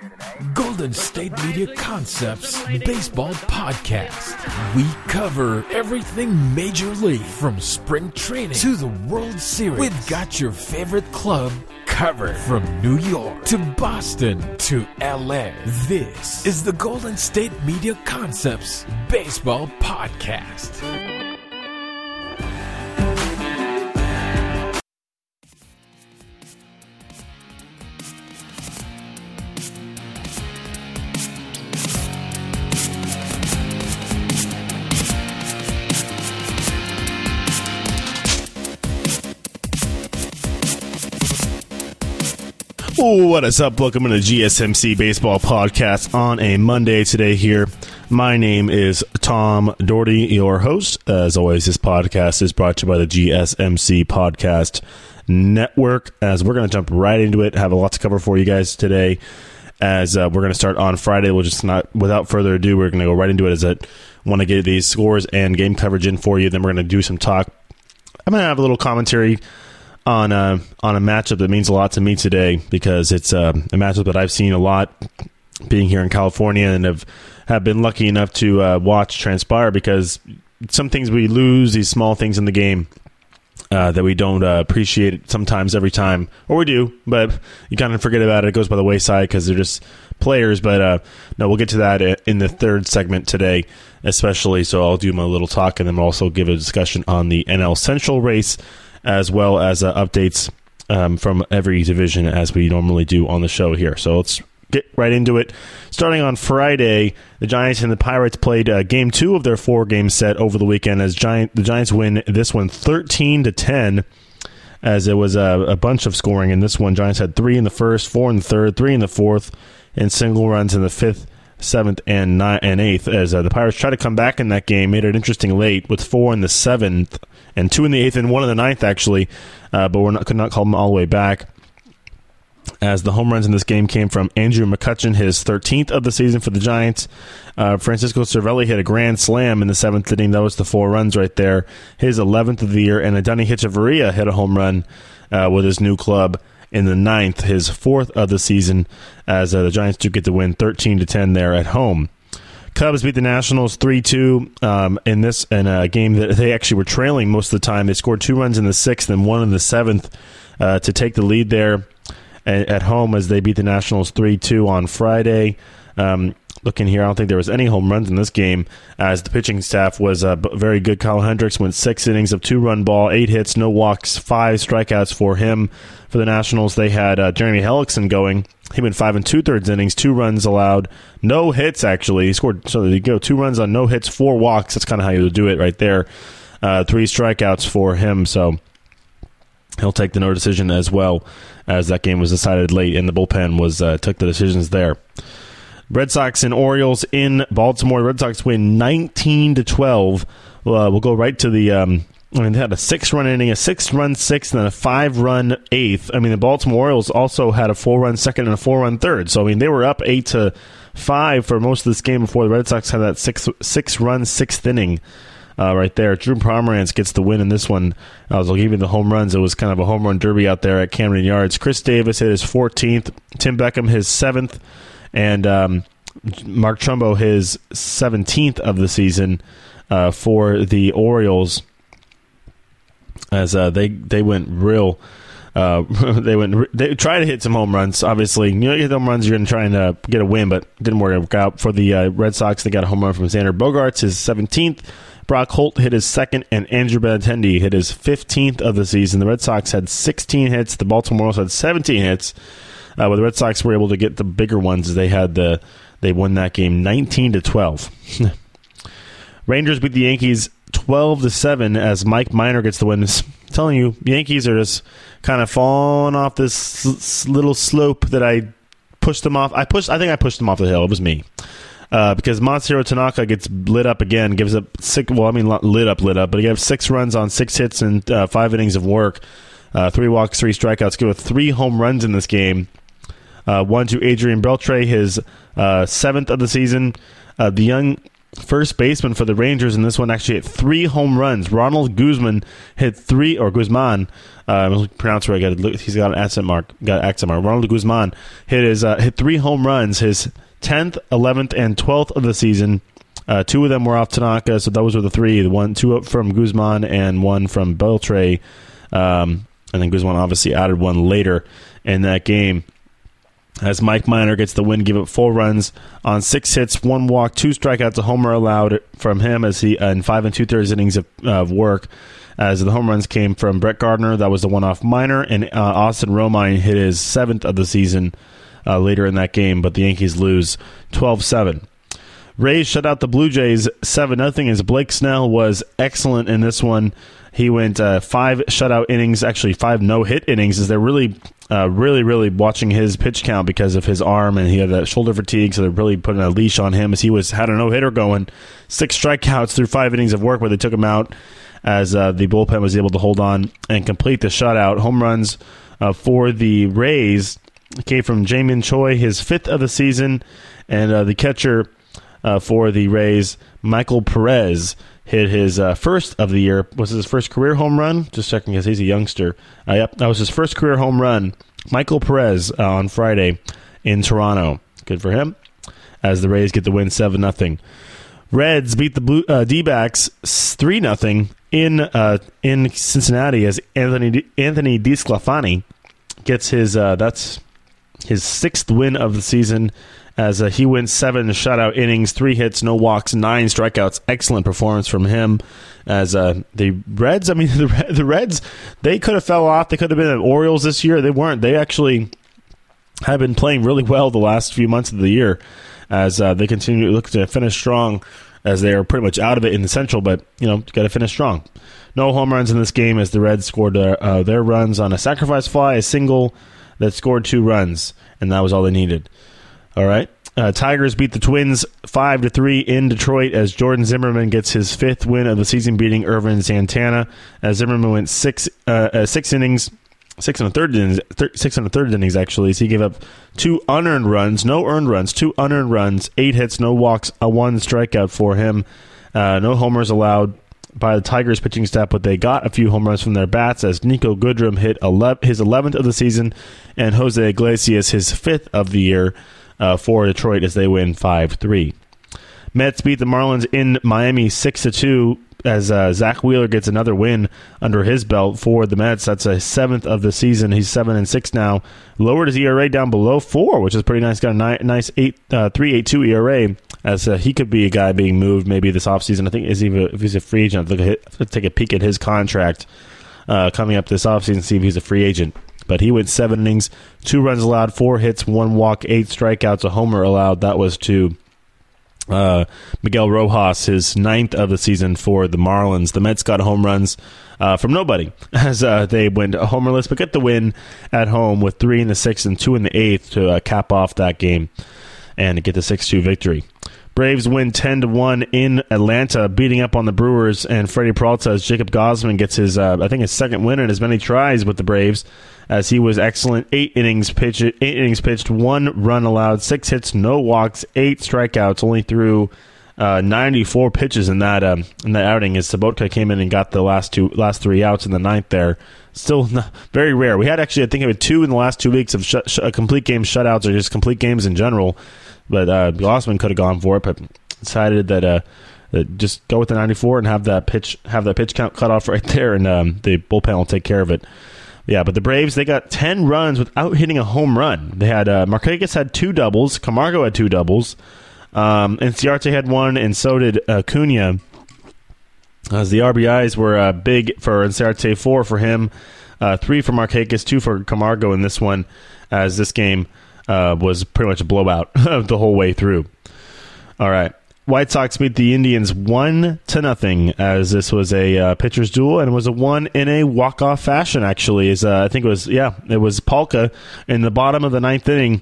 Golden State Media Concepts Baseball Podcast. We cover everything Major League, from spring training to the World Series. We've got your favorite club covered, from New York to Boston to LA. This is the Golden State Media Concepts Baseball Podcast. What is up? Welcome to the GSMC Baseball Podcast on a Monday today here. My name is Tom Doherty, your host. As always, this podcast is brought to you by the GSMC Podcast Network. As we're going to jump right into it, have a lot to cover for you guys today. As we're going to start on Friday, we'll just not, without further ado, we're going to go right into it. As I want to get these scores and game coverage in for you. Then we're going to do some talk. I'm going to have a little commentary on a matchup that means a lot to me today, because it's a matchup that I've seen a lot being here in California and have been lucky enough to watch transpire, because some things we lose, these small things in the game that we don't appreciate sometimes every time, or we do, but you kind of forget about it. It goes by the wayside because they're just players. But no, we'll get to that in the third segment today, especially. So I'll do my little talk, and then we'll also give a discussion on the NL Central race, as well as updates from every division, as we normally do on the show here. So let's get right into it. Starting on Friday, the Giants and the Pirates played Game 2 of their 4-game set over the weekend, as the Giants win this one 13-10, as it was a bunch of scoring in this one. Giants had 3 in the first, 4 in the third, 3 in the fourth, and single runs in the fifth, 7th, and 8th, as the Pirates tried to come back in that game, made it interesting late with 4 in the 7th, and 2 in the 8th, and 1 in the 9th, actually, but could not call them all the way back, as the home runs in this game came from Andrew McCutchen, his 13th of the season for the Giants. Francisco Cervelli hit a grand slam in the 7th inning. That was the 4 runs right there, his 11th of the year, and Adonis Hechavarria hit a home run with his new club in the 9th, his 4th of the season, as the Giants do get to win 13-10 there at home. Cubs beat the Nationals 3-2 in a game that they actually were trailing most of the time. They scored 2 runs in the 6th and 1 in the 7th to take the lead there at home, as they beat the Nationals 3-2 on Friday. Looking here, I don't think there was any home runs in this game, as the pitching staff was very good. Kyle Hendricks went 6 innings of 2-run ball, 8 hits, no walks, 5 strikeouts for him. For the Nationals, they had Jeremy Hellickson going. He went 5 2/3 innings, 2 runs allowed, no hits actually. He scored, so they go 2 runs on no hits, 4 walks. That's kind of how you do it right there. 3 strikeouts for him, so he'll take the no decision, as well as that game was decided late, and the bullpen took the decisions there. Red Sox and Orioles in Baltimore. Red Sox win 19-12. We'll go right to the they had a 6-run inning, a 6-run 6th, and then a 5-run 8th. The Baltimore Orioles also had a 4-run 2nd and a 4-run 3rd. So, they were up 8-5 for most of this game before the Red Sox had that 6-run 6th inning right there. Drew Pomeranz gets the win in this one. I'll give you the home runs. It was kind of a home run derby out there at Camden Yards. Chris Davis hit his 14th, Tim Beckham his 7th, and Mark Trumbo his 17th of the season for the Orioles, as they went real. They tried to hit some home runs. Obviously, you hit home runs, you're going to try and get a win, but didn't work out for the Red Sox. They got a home run from Xander Bogaerts, his 17th. Brock Holt hit his 2nd, and Andrew Benintendi hit his 15th of the season. The Red Sox had 16 hits. The Baltimore Orioles had 17 hits. But the Red Sox were able to get the bigger ones, as they won that game 19-12. Rangers beat the Yankees 12-7, as Mike Minor gets the win. I'm telling you, Yankees are just kind of falling off this little slope that I pushed them off. I think I pushed them off the hill. It was me. Because Masahiro Tanaka gets lit up again, gives up lit up, but he gave 6 runs on 6 hits and 5 innings of work, 3 walks, 3 strikeouts, give 3 home runs in this game. 1 to Adrian Beltre, his 7th of the season. The young first baseman for the Rangers in this one, actually hit 3 home runs. Ronald Guzman hit 3, or Guzman, pronounce where I got it. He's got an accent mark. Ronald Guzman hit 3 home runs, his 10th, 11th, and 12th of the season. 2 of them were off Tanaka, so those were the 3. 2 up from Guzman and 1 from Beltre. And then Guzman obviously added 1 later in that game. As Mike Minor gets the win, give up 4 runs on 6 hits, 1 walk, 2 strikeouts, a homer allowed from him as he in 5 2/3 innings of work. As the home runs came from Brett Gardner, that was the one off Minor, and Austin Romine hit his 7th of the season later in that game, but the Yankees lose 12-7. Rays shut out the Blue Jays 7-0 as Blake Snell was excellent in this one. He went 5 shutout innings, actually 5 no-hit innings, as they're really watching his pitch count because of his arm, and he had that shoulder fatigue, so they're really putting a leash on him as he had a no-hitter going. 6 strikeouts through 5 innings of work where they took him out as the bullpen was able to hold on and complete the shutout. Home runs for the Rays came from Jamin Choi, his 5th of the season, and the catcher for the Rays, Michael Perez, hit his first of the year. Was it his first career home run? Just checking because he's a youngster. Yep, that was his first career home run. Michael Perez on Friday in Toronto. Good for him as the Rays get the win 7-0. Reds beat the D-backs 3-0 in Cincinnati as Anthony DeSclafani gets that's his 6th win of the season as he wins 7 shutout innings, 3 hits, no walks, 9 strikeouts. Excellent performance from him. As the Reds, the Reds, they could have fell off. They could have been the Orioles this year. They weren't. They actually have been playing really well the last few months of the year as they continue to look to finish strong as they are pretty much out of it in the Central, but, got to finish strong. No home runs in this game as the Reds scored their runs on a sacrifice fly, a single that scored 2 runs, and that was all they needed. All right. Tigers beat the Twins 5-3 in Detroit as Jordan Zimmerman gets his 5th win of the season, beating Irvin Santana. As Zimmerman went 6 innings, 6 1/3 innings actually. So he gave up 2 unearned runs, no earned runs, 2 unearned runs, 8 hits, no walks, 1 strikeout for him. No homers allowed by the Tigers pitching staff, but they got a few home runs from their bats as Nico Goodrum hit his 11th of the season and Jose Iglesias his 5th of the year. For Detroit as they win 5-3. Mets beat the Marlins in Miami 6-2 as Zach Wheeler gets another win under his belt for the Mets. That's a 7th of the season. He's 7-6 now. Lowered his ERA down below 4, which is pretty nice. Got a nice 3.82 ERA as he could be a guy being moved maybe this offseason. I think if he's a free agent, let's take a peek at his contract coming up this offseason and see if he's a free agent. But he went 7 innings, 2 runs allowed, 4 hits, 1 walk, 8 strikeouts, a homer allowed. That was to Miguel Rojas, his 9th of the season for the Marlins. The Mets got home runs from nobody as they went homerless, but get the win at home with 3 in the 6th and 2 in the 8th to cap off that game and to get the 6-2 victory. Braves win 10-1 in Atlanta, beating up on the Brewers, and Freddie Peralta as Jacob Gosman gets his, his 2nd win in as many tries with the Braves, as he was excellent. 8 innings pitched, 1 run allowed, 6 hits, no walks, 8 strikeouts, only threw 94 pitches in that outing as Sobotka came in and got the last 3 outs in the 9th there. Still very rare. We had actually, I think, we had 2 in the last 2 weeks of complete game shutouts or just complete games in general. But Gosman could have gone for it, but decided that just go with the 94 and have that pitch count cut off right there, and the bullpen will take care of it. Yeah, but the Braves, they got 10 runs without hitting a home run. They had Markakis had 2 doubles, Camargo had 2 doubles, and Ciarte had 1, and so did Acuna. As the RBIs were big for Ciarte, 4 for him, 3 for Markakis, 2 for Camargo in this one, as this game was pretty much a blowout the whole way through. All right. White Sox beat the Indians 1-0 as this was a pitcher's duel, and it was a 1 in a walk-off fashion, actually. I think it was Palka in the bottom of the 9th inning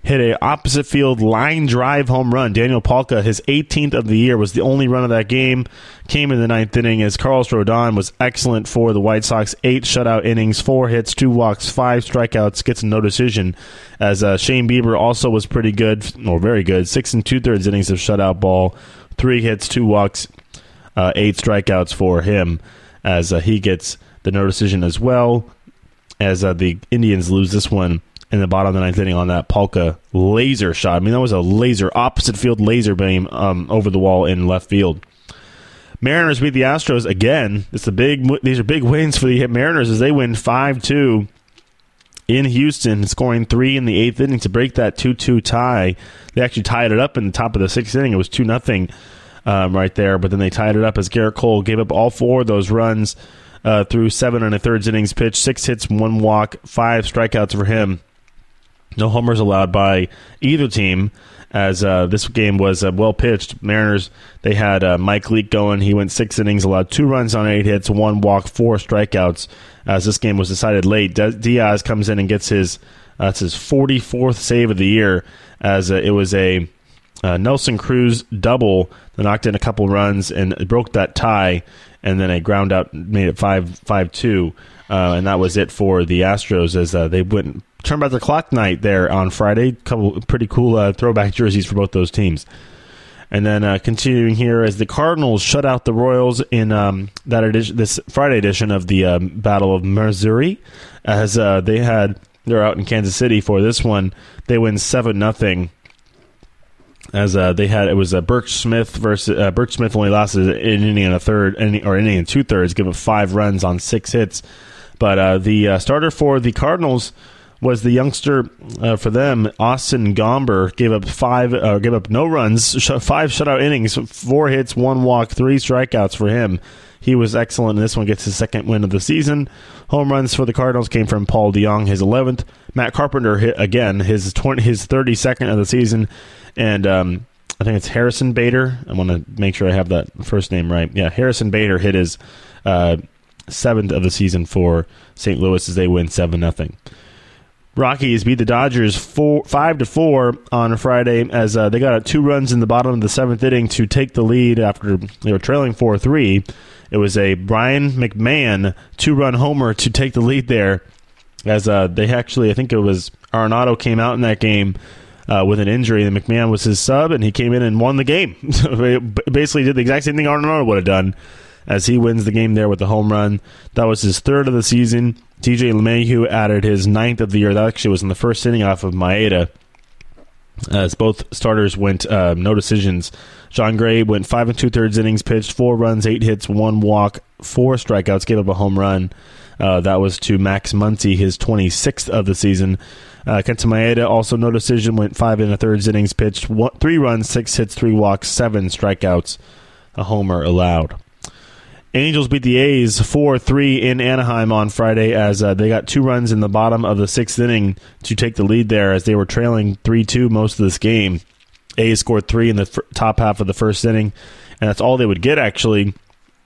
hit a opposite field line drive home run. Daniel Palka, his 18th of the year, was the only run of that game. Came in the ninth inning as Carlos Rodon was excellent for the White Sox. 8 shutout innings, 4 hits, 2 walks, 5 strikeouts, gets a no decision. As Shane Bieber also was pretty good, or very good. 6 2/3 innings of shutout ball, 3 hits, 2 walks, 8 strikeouts for him. As he gets the no decision as well. As the Indians lose this one in the bottom of the ninth inning on that Palka laser shot. I mean, that was a laser, opposite field laser beam over the wall in left field. Mariners beat the Astros again. These are big wins for the Mariners as they win 5-2 in Houston, scoring 3 in the 8th inning to break that 2-2 tie. They actually tied it up in the top of the 6th inning. It was 2-0 right there, but then they tied it up as Garrett Cole gave up all 4 of those runs through 7 1/3 innings pitched, 6 hits, 1 walk, 5 strikeouts for him. No homers allowed by either team as this game was well pitched. Mariners, they had Mike Leake going. He went 6 innings, allowed 2 runs on 8 hits, 1 walk, 4 strikeouts as this game was decided late. Diaz comes in and gets his 44th save of the year as it was a Nelson Cruz double that knocked in a couple runs and broke that tie, and then a ground out made it 5-2, and that was it for the Astros as they went turn back the clock night there on Friday. Couple pretty cool throwback jerseys for both those teams. And then continuing here as the Cardinals shut out the Royals in this Friday edition of the Battle of Missouri, as they're out in Kansas City for this one. They win 7-0. As it was Burke Smith versus Burke Smith only lasted an inning and a third, inning and 2/3, giving 5 runs on 6 hits. But the starter for the Cardinals was the youngster for them, Austin Gomber. Gave up no runs, 5 shutout innings, 4 hits, 1 walk, 3 strikeouts for him. He was excellent, and this one gets his 2nd win of the season. Home runs for the Cardinals came from Paul DeJong, his 11th. Matt Carpenter hit again, his 32nd of the season. And I think it's Harrison Bader. I want to make sure I have that first name right. Yeah, Harrison Bader hit his 7th of the season for St. Louis as they win 7-0. Rockies beat the Dodgers 5-4 on Friday as they got 2 runs in the bottom of the 7th inning to take the lead after they were trailing 4-3. It was a Brian McMahon 2-run homer to take the lead there as they actually, I think it was Arenado came out in that game with an injury, and McMahon was his sub, and he came in and won the game. So basically did the exact same thing Arenado would have done as he wins the game there with the home run. That was his 3rd of the season. TJ LeMahieu added his 9th of the year. That actually was in the first inning off of Maeda, as both starters went no decisions. John Gray went 5 2/3 innings pitched, 4 runs, 8 hits, 1 walk, 4 strikeouts, gave up a home run. That was to Max Muncy, his 26th of the season. Kenta Maeda, also no decision, went 5 1/3 innings pitched, 3 runs, 6 hits, 3 walks, 7 strikeouts, a homer allowed. Angels beat the A's 4-3 in Anaheim on Friday as they got 2 runs in the bottom of the 6th inning to take the lead there as they were trailing 3-2 most of this game. A's scored 3 in the top half of the first inning, and that's all they would get actually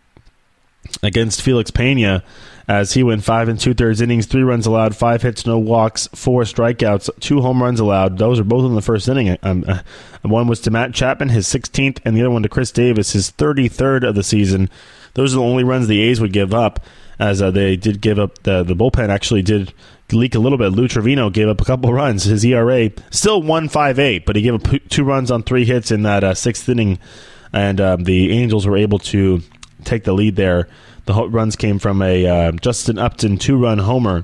against Felix Pena as he went 5 2/3 innings, 3 runs allowed, 5 hits, no walks, 4 strikeouts, 2 home runs allowed. Those are both in the first inning. One was to Matt Chapman, his 16th, and the other one to Chris Davis, his 33rd of the season. Those are the only runs the A's would give up, as they did give up. The bullpen actually did leak a little bit. Lou Trevino gave up a couple runs. His ERA still 1.58, but he gave up 2 runs on 3 hits in that 6th inning, and the Angels were able to take the lead there. The runs came from a Justin Upton 2-run homer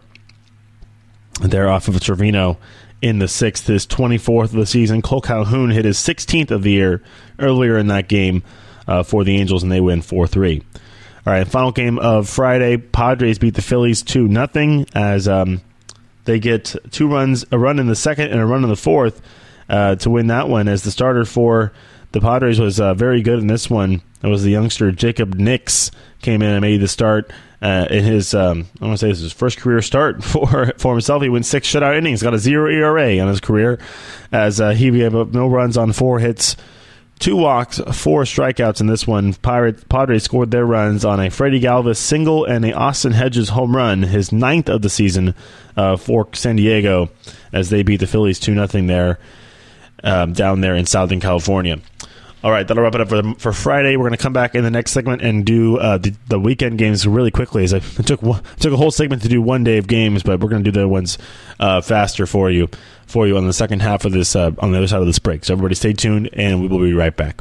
there off of Trevino in the 6th, his 24th of the season. Cole Calhoun hit his 16th of the year earlier in that game for the Angels, and they win 4-3. All right, final game of Friday, Padres beat the Phillies 2-0 as they get 2 runs, a run in the 2nd and a run in the 4th to win that one, as the starter for the Padres was very good in this one. It was the youngster Jacob Nix came in and made the start in his, I want to say this is his first career start for himself. He went 6 shutout innings, got a 0 ERA on his career as he gave up no runs on 4 hits, 2 walks, 4 strikeouts in this one. Padres scored their runs on a Freddie Galvis single and a Austin Hedges home run, his 9th of the season for San Diego, as they beat the Phillies 2-0 there down there in Southern California. All right, that'll wrap it up for Friday. We're going to come back in the next segment and do the weekend games really quickly. As I took a whole segment to do one day of games, but we're going to do the ones faster for you on the second half of this on the other side of this break. So everybody stay tuned, and we will be right back.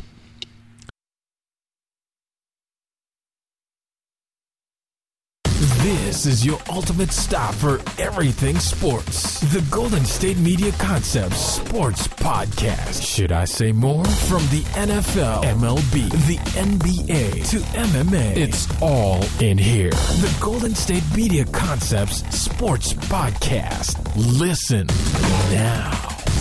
This is your ultimate stop for everything sports. The Golden State Media Concepts Sports Podcast. Should I say more? From the NFL, MLB, the NBA to MMA, it's all in here. The Golden State Media Concepts Sports Podcast. Listen now.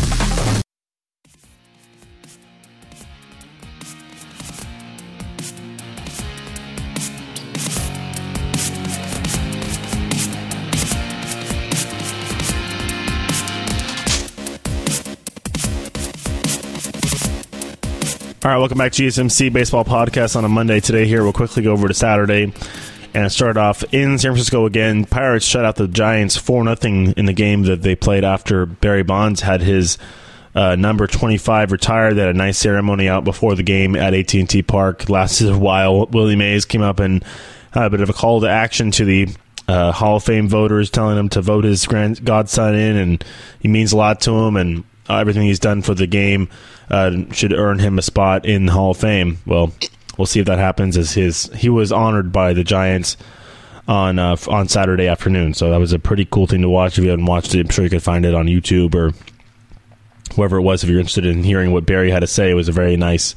All right, welcome back to GSMC Baseball Podcast on a Monday. Today here, we'll quickly go over to Saturday and start off in San Francisco again. Pirates shut out the Giants 4-0 in the game that they played after Barry Bonds had his number 25 retired. They had a nice ceremony out before the game at AT&T Park. Lasted a while. Willie Mays came up and had a bit of a call to action to the Hall of Fame voters, telling them to vote his godson in, and he means a lot to him, and everything he's done for the game should earn him a spot in the Hall of Fame. Well, we'll see if that happens, as he was honored by the Giants on Saturday afternoon. So that was a pretty cool thing to watch. If you haven't watched it, I'm sure you could find it on YouTube or wherever it was. If you're interested in hearing what Barry had to say, it was a very nice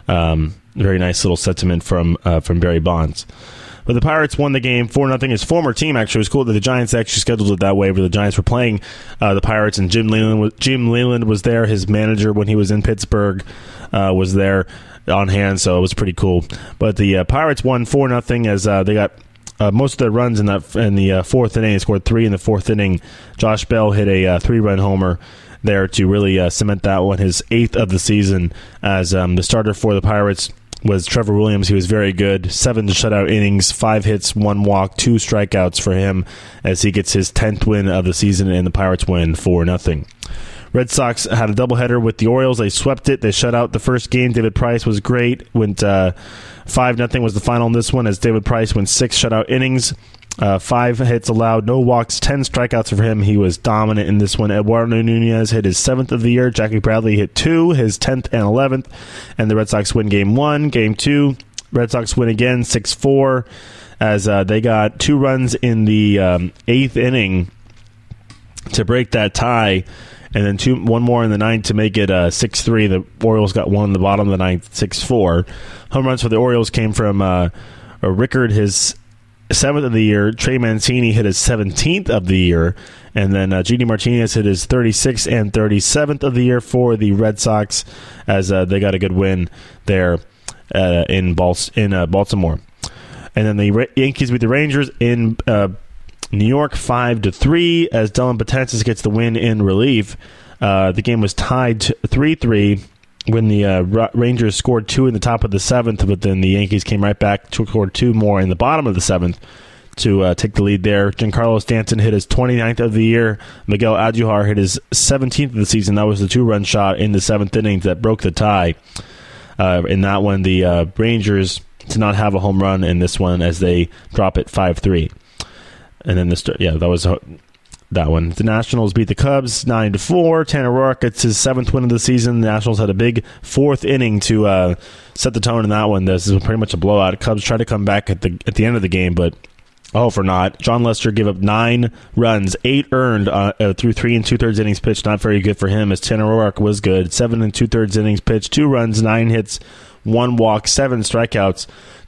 little sentiment from Barry Bonds. But the Pirates won the game 4-0. His former team actually was cool that the Giants actually scheduled it that way, where the Giants were playing the Pirates, and Jim Leyland was there. His manager, when he was in Pittsburgh, was there on hand, so it was pretty cool. But the Pirates won 4-0 as they got most of their runs in the fourth inning. They scored 3 in the fourth inning. Josh Bell hit a 3-run homer there to really cement that one, his 8th of the season as the starter for the Pirates was Trevor Williams. He was very good. 7 shutout innings, 5 hits, 1 walk, 2 strikeouts for him as he gets his 10th win of the season, and the Pirates win 4-0. Red Sox had a doubleheader with the Orioles. They swept it. They shut out the first game. David Price was great. Went 5-0 was the final in this one, as David Price went 6 shutout innings. 5 hits allowed, no walks, 10 strikeouts for him. He was dominant in this one. Eduardo Nunez hit his 7th of the year. Jackie Bradley hit 2, his 10th and 11th. And the Red Sox win Game 1. Game 2, Red Sox win again, 6-4, as they got 2 runs in the 8th inning to break that tie. And then 1 more in the 9th to make it 6-3. The Orioles got 1 in the bottom of the 9th, 6-4. Home runs for the Orioles came from Rickard, his 7th of the year. Trey Mancini hit his 17th of the year. And then J.D. Martinez hit his 36th and 37th of the year for the Red Sox, as they got a good win there in Baltimore. And then the Yankees beat the Rangers in New York 5-3, as Dylan Betances gets the win in relief. The game was tied 3-3 when the Rangers scored 2 in the top of the 7th, but then the Yankees came right back to score 2 more in the bottom of the 7th to take the lead there. Giancarlo Stanton hit his 29th of the year. Miguel Andujar hit his 17th of the season. That was the 2-run shot in the 7th inning that broke the tie. In that one, the Rangers did not have a home run in this one, as they drop it 5-3. And then that was that one. The Nationals beat the Cubs 9-4. Tanner Roark gets his 7th win of the season. The Nationals had a big 4th inning to set the tone in that one. This is pretty much a blowout. Cubs tried to come back at the end of the game, but for naught. John Lester gave up 9 runs, 8 earned through 3 2/3 innings pitched. Not very good for him, as Tanner Roark was good. 7 2/3 innings pitched, 2 runs, 9 hits, 1 walk, 7 strikeouts.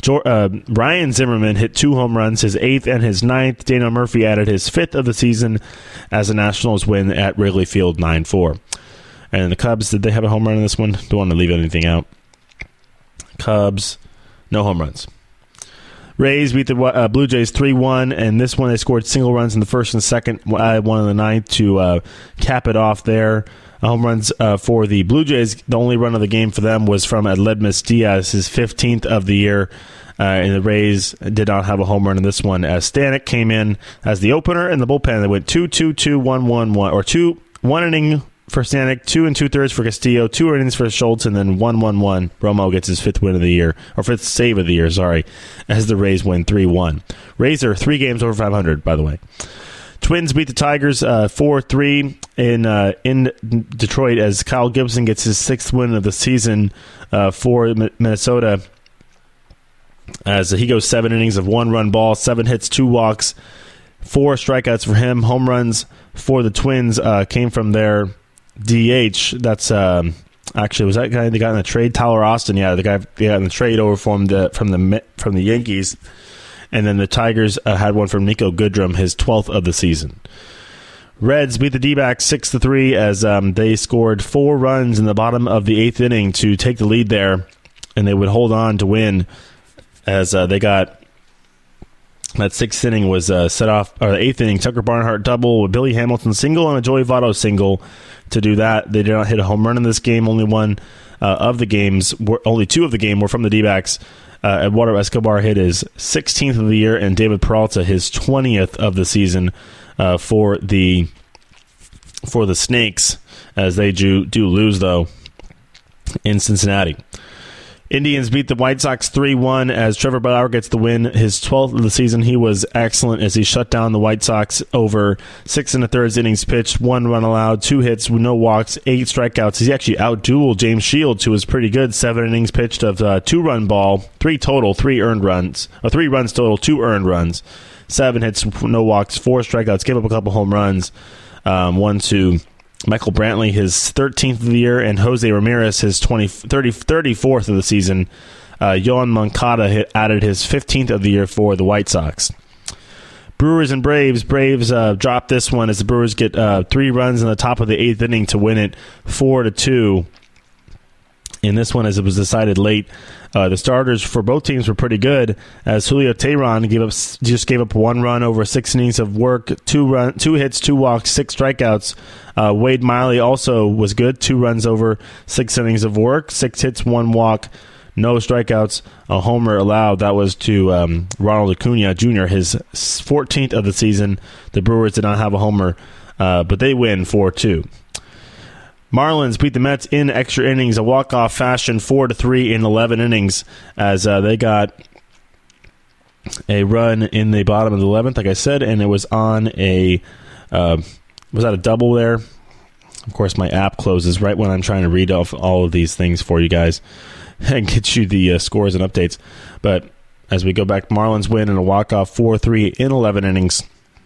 Ryan Zimmerman hit 2 home runs, his 8th and his 9th. Daniel Murphy added his 5th of the season as the Nationals win at Wrigley Field 9-4. And the Cubs, did they have a home run in this one? Don't want to leave anything out. Cubs, no home runs. Rays beat the Blue Jays 3-1, and this one they scored single runs in the first and second, one in the ninth to cap it off there. Home runs for the Blue Jays. The only run of the game for them was from Aledmys Diaz, his 15th of the year. And the Rays did not have a home run in this one, as Stanek came in as the opener in the bullpen. They went 2-2-2-1-1-1, or 1 inning for Stanek, 2 2/3 for Castillo, 2 innings for Schultz, and then 1-1-1. Romo gets his 5th win of the year, or 5th save of the year, as the Rays win 3-1. Rays are 3 games over 500, by the way. Twins beat the Tigers 4-3 in Detroit, as Kyle Gibson gets his 6th win of the season for Minnesota, as he goes 7 innings of 1-run ball, 7 hits, 2 walks, 4 strikeouts for him. Home runs for the Twins came from their DH. That's actually, was that guy they got in the trade? Tyler Austin, yeah, the guy they got in the trade over from the Yankees. And then the Tigers had one from Nico Goodrum, his 12th of the season. Reds beat the D-backs 6-3 as they scored 4 runs in the bottom of the 8th inning to take the lead there, and they would hold on to win, as they got that 6th inning was set off, or the 8th inning, Tucker Barnhart double with Billy Hamilton single and a Joey Votto single to do that. They did not hit a home run in this game. Only 2 of the game were from the D-backs. Eduardo Escobar hit his 16th of the year, and David Peralta his 20th of the season for the Snakes, as they do lose, though, in Cincinnati. Indians beat the White Sox 3-1 as Trevor Bauer gets the win, his 12th of the season. He was excellent as he shut down the White Sox over 6 1/3 innings pitched, 1 run allowed, 2 hits, no walks, 8 strikeouts. He actually out-dueled James Shields, who was pretty good. 7 innings pitched of 2-run ball, 3 total, 3 earned runs, or 3 runs total, 2 earned runs, 7 hits, no walks, 4 strikeouts, gave up a couple home runs, 1 to Michael Brantley, his 13th of the year, and Jose Ramirez, his 34th of the season. Yoan Moncada added his 15th of the year for the White Sox. Brewers and Braves. Braves dropped this one as the Brewers get 3 runs in the top of the 8th inning to win it 4-2. In this one, as it was decided late, the starters for both teams were pretty good, as Julio Teheran just gave up 1 run over 6 innings of work, 2 hits, 2 walks, 6 strikeouts. Wade Miley also was good, 2 runs over 6 innings of work, 6 hits, 1 walk, no strikeouts, a homer allowed. That was to Ronald Acuna Jr., his 14th of the season. The Brewers did not have a homer, but they win 4-2. Marlins beat the Mets in extra innings, a walk-off fashion, 4-3 in 11 innings, as they got a run in the bottom of the 11th, like I said, and it was on was that a double there? Of course, my app closes right when I'm trying to read off all of these things for you guys and get you the scores and updates. But as we go back, Marlins win in a walk-off 4-3 in 11 innings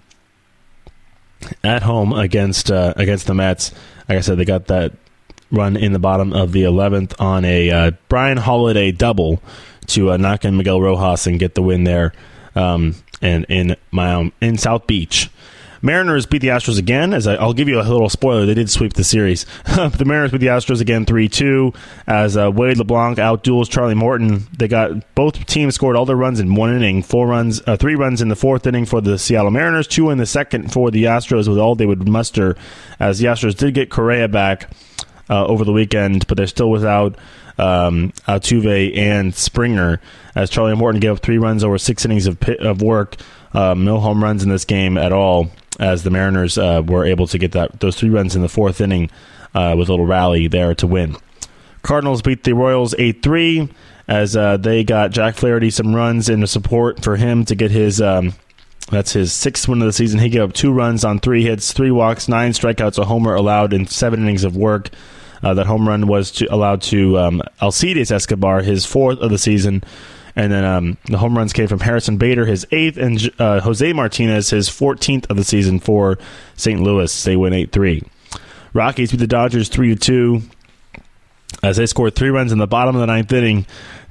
at home against the Mets. Like I said, they got that run in the bottom of the 11th on a Brian Holiday double to knock in Miguel Rojas and get the win there, and in South Beach. Mariners beat the Astros again. I'll give you a little spoiler. They did sweep the series. The Mariners beat the Astros again 3-2 as Wade LeBlanc outduels Charlie Morton. Both teams scored all their runs in 1 inning. 3 runs in the 4th inning for the Seattle Mariners, 2 in the 2nd for the Astros, with all they would muster, as the Astros did get Correa back over the weekend, but they're still without Altuve and Springer, as Charlie Morton gave up 3 runs over 6 innings of work. No home runs in this game at all, as the Mariners were able to get those 3 runs in the 4th inning with a little rally there to win. Cardinals beat the Royals 8-3 as they got Jack Flaherty some runs in support for him to get his that's his 6th win of the season. He gave up 2 runs on 3 hits, 3 walks, 9 strikeouts, a homer allowed in 7 innings of work. That home run was allowed to Alcides Escobar, his 4th of the season. And then the home runs came from Harrison Bader, his 8th, and Jose Martinez, his 14th of the season for St. Louis. They win 8-3. Rockies beat the Dodgers 3-2 as they scored 3 runs in the bottom of the 9th inning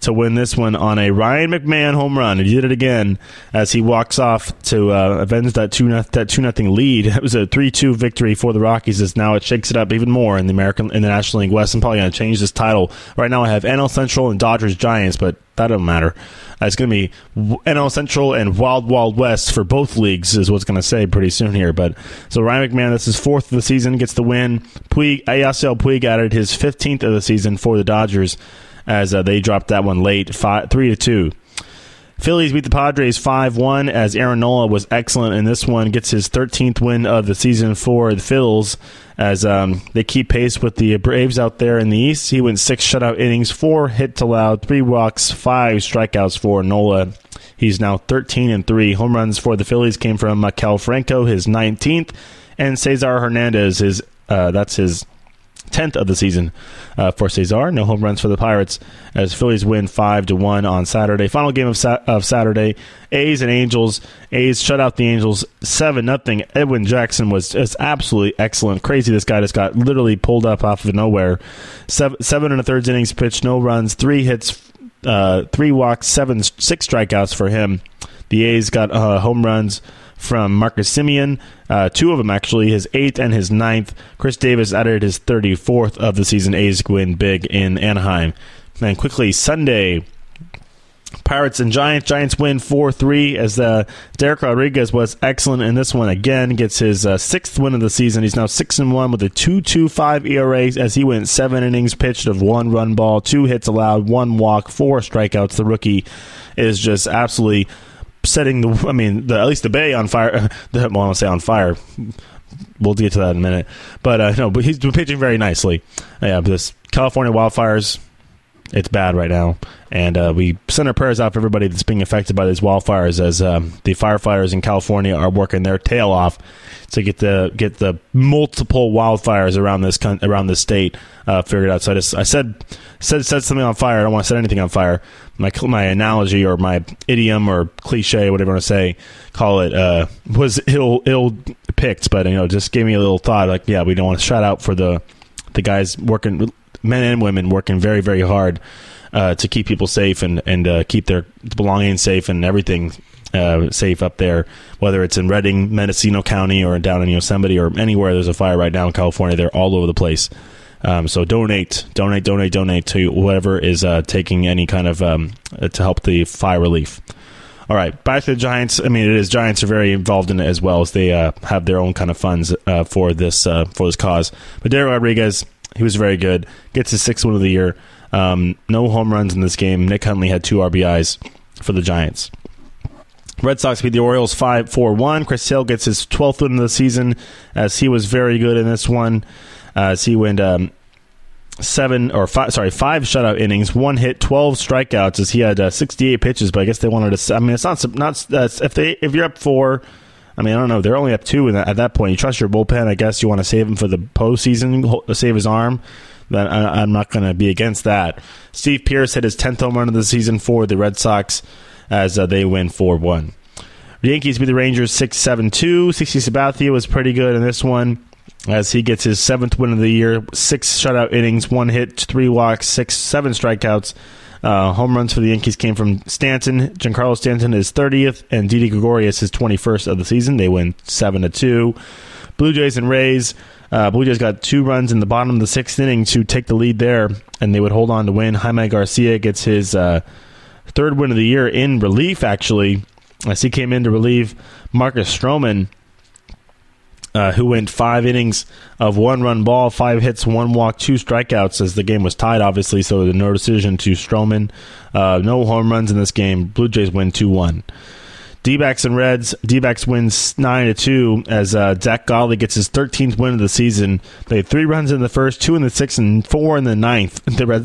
to win this one on a Ryan McMahon home run. He did it again as he walks off to avenge that 2-0 lead. It was a 3-2 victory for the Rockies, as now it shakes it up even more in the National League West. I'm probably going to change this title. Right now I have NL Central and Dodgers Giants, but that doesn't matter. It's going to be NL Central and Wild Wild West for both leagues is what's going to say pretty soon here. But so Ryan McMahon, this is 4th of the season, gets the win. Yasiel Puig added his 15th of the season for the Dodgers as they dropped that one late, 3-2. Phillies beat the Padres 5-1 as Aaron Nola was excellent in this one, gets his 13th win of the season for the Phils as they keep pace with the Braves out there in the East. He went 6 shutout innings, 4 hits allowed, 3 walks, 5 strikeouts for Nola. He's now 13-3. Home runs for the Phillies came from Maikel Franco, his 19th, and Cesar Hernandez, that's his 10th of the season for Cesar. No home runs for the Pirates as Phillies win 5-1 on Saturday. Final game of Saturday, A's and Angels. A's shut out the Angels 7-0. Edwin Jackson was just absolutely excellent. Crazy, this guy just got literally pulled up off of nowhere. 7 1/3 innings pitched, no runs, 3 hits, 3 walks, 6 strikeouts for him. The A's got home runs from Marcus Semien, 2 of them actually, his 8th and his 9th. Chris Davis added his 34th of the season. A's win big in Anaheim. And quickly, Sunday, Pirates and Giants. Giants win 4-3 as Derek Rodriguez was excellent in this one again. Gets his 6th win of the season. He's now 6-1 with a 2.25 ERA as he went 7 innings pitched of 1 run ball, 2 hits allowed, 1 walk, 4 strikeouts. The rookie is just absolutely setting at least the Bay on fire. I want to say on fire. We'll get to that in a minute. But but he's pitching very nicely. This California wildfires, it's bad right now. And we send our prayers out for everybody that's being affected by these wildfires as the firefighters in California are working their tail off to get the multiple wildfires around this state figured out. So I said something on fire. I don't want to set anything on fire. My analogy or my idiom or cliche, whatever you want to say, call it, was ill picked, but just gave me a little thought. Like, yeah, we don't want to shout out for the guys working, men and women working very, very hard to keep people safe and keep their belongings safe and everything safe up there, whether it's in Redding, Mendocino County, or down in Yosemite, or anywhere there's a fire right now in California. They're all over the place. So donate to whoever is taking any kind of to help the fire relief. All right, back to the Giants. Giants are very involved in it as well, as they have their own kind of funds for this cause. But Derek Rodriguez, he was very good. Gets his 6th win of the year. No home runs in this game. Nick Huntley had 2 RBIs for the Giants. Red Sox beat the Orioles 5-4-1. Chris Sale gets his 12th win of the season, as he was very good in this one. As he went 5 shutout innings, 1 hit, 12 strikeouts, as he had 68 pitches. But I guess they wanted to. It's not if you're up 4. I don't know. They're only up 2 at that point. You trust your bullpen. I guess you want to save him for the postseason, save his arm. Then I'm not going to be against that. Steve Pearce hit his 10th home run of the season for the Red Sox as they win 4-1. The Yankees beat the Rangers 6-7-2. CC Sabathia was pretty good in this one, as he gets his 7th win of the year. 6 shutout innings, 1 hit, 3 walks, 7 strikeouts. Home runs for the Yankees came from Stanton. Giancarlo Stanton is 30th, and Didi Gregorius is 21st of the season. They win 7-2. Blue Jays and Rays. Blue Jays got 2 runs in the bottom of the 6th inning to take the lead there, and they would hold on to win. Jaime Garcia gets his 3rd win of the year in relief, actually, as he came in to relieve Marcus Stroman, who went 5 innings of 1 run ball, 5 hits, 1 walk, 2 strikeouts, as the game was tied, obviously, so no decision to Stroman. No home runs in this game. Blue Jays win 2-1. D-backs and Reds. D-backs wins 9-2 as Zach Godley gets his 13th win of the season. They had 3 runs in the first, 2 in the 6th, and 4 in the 9th.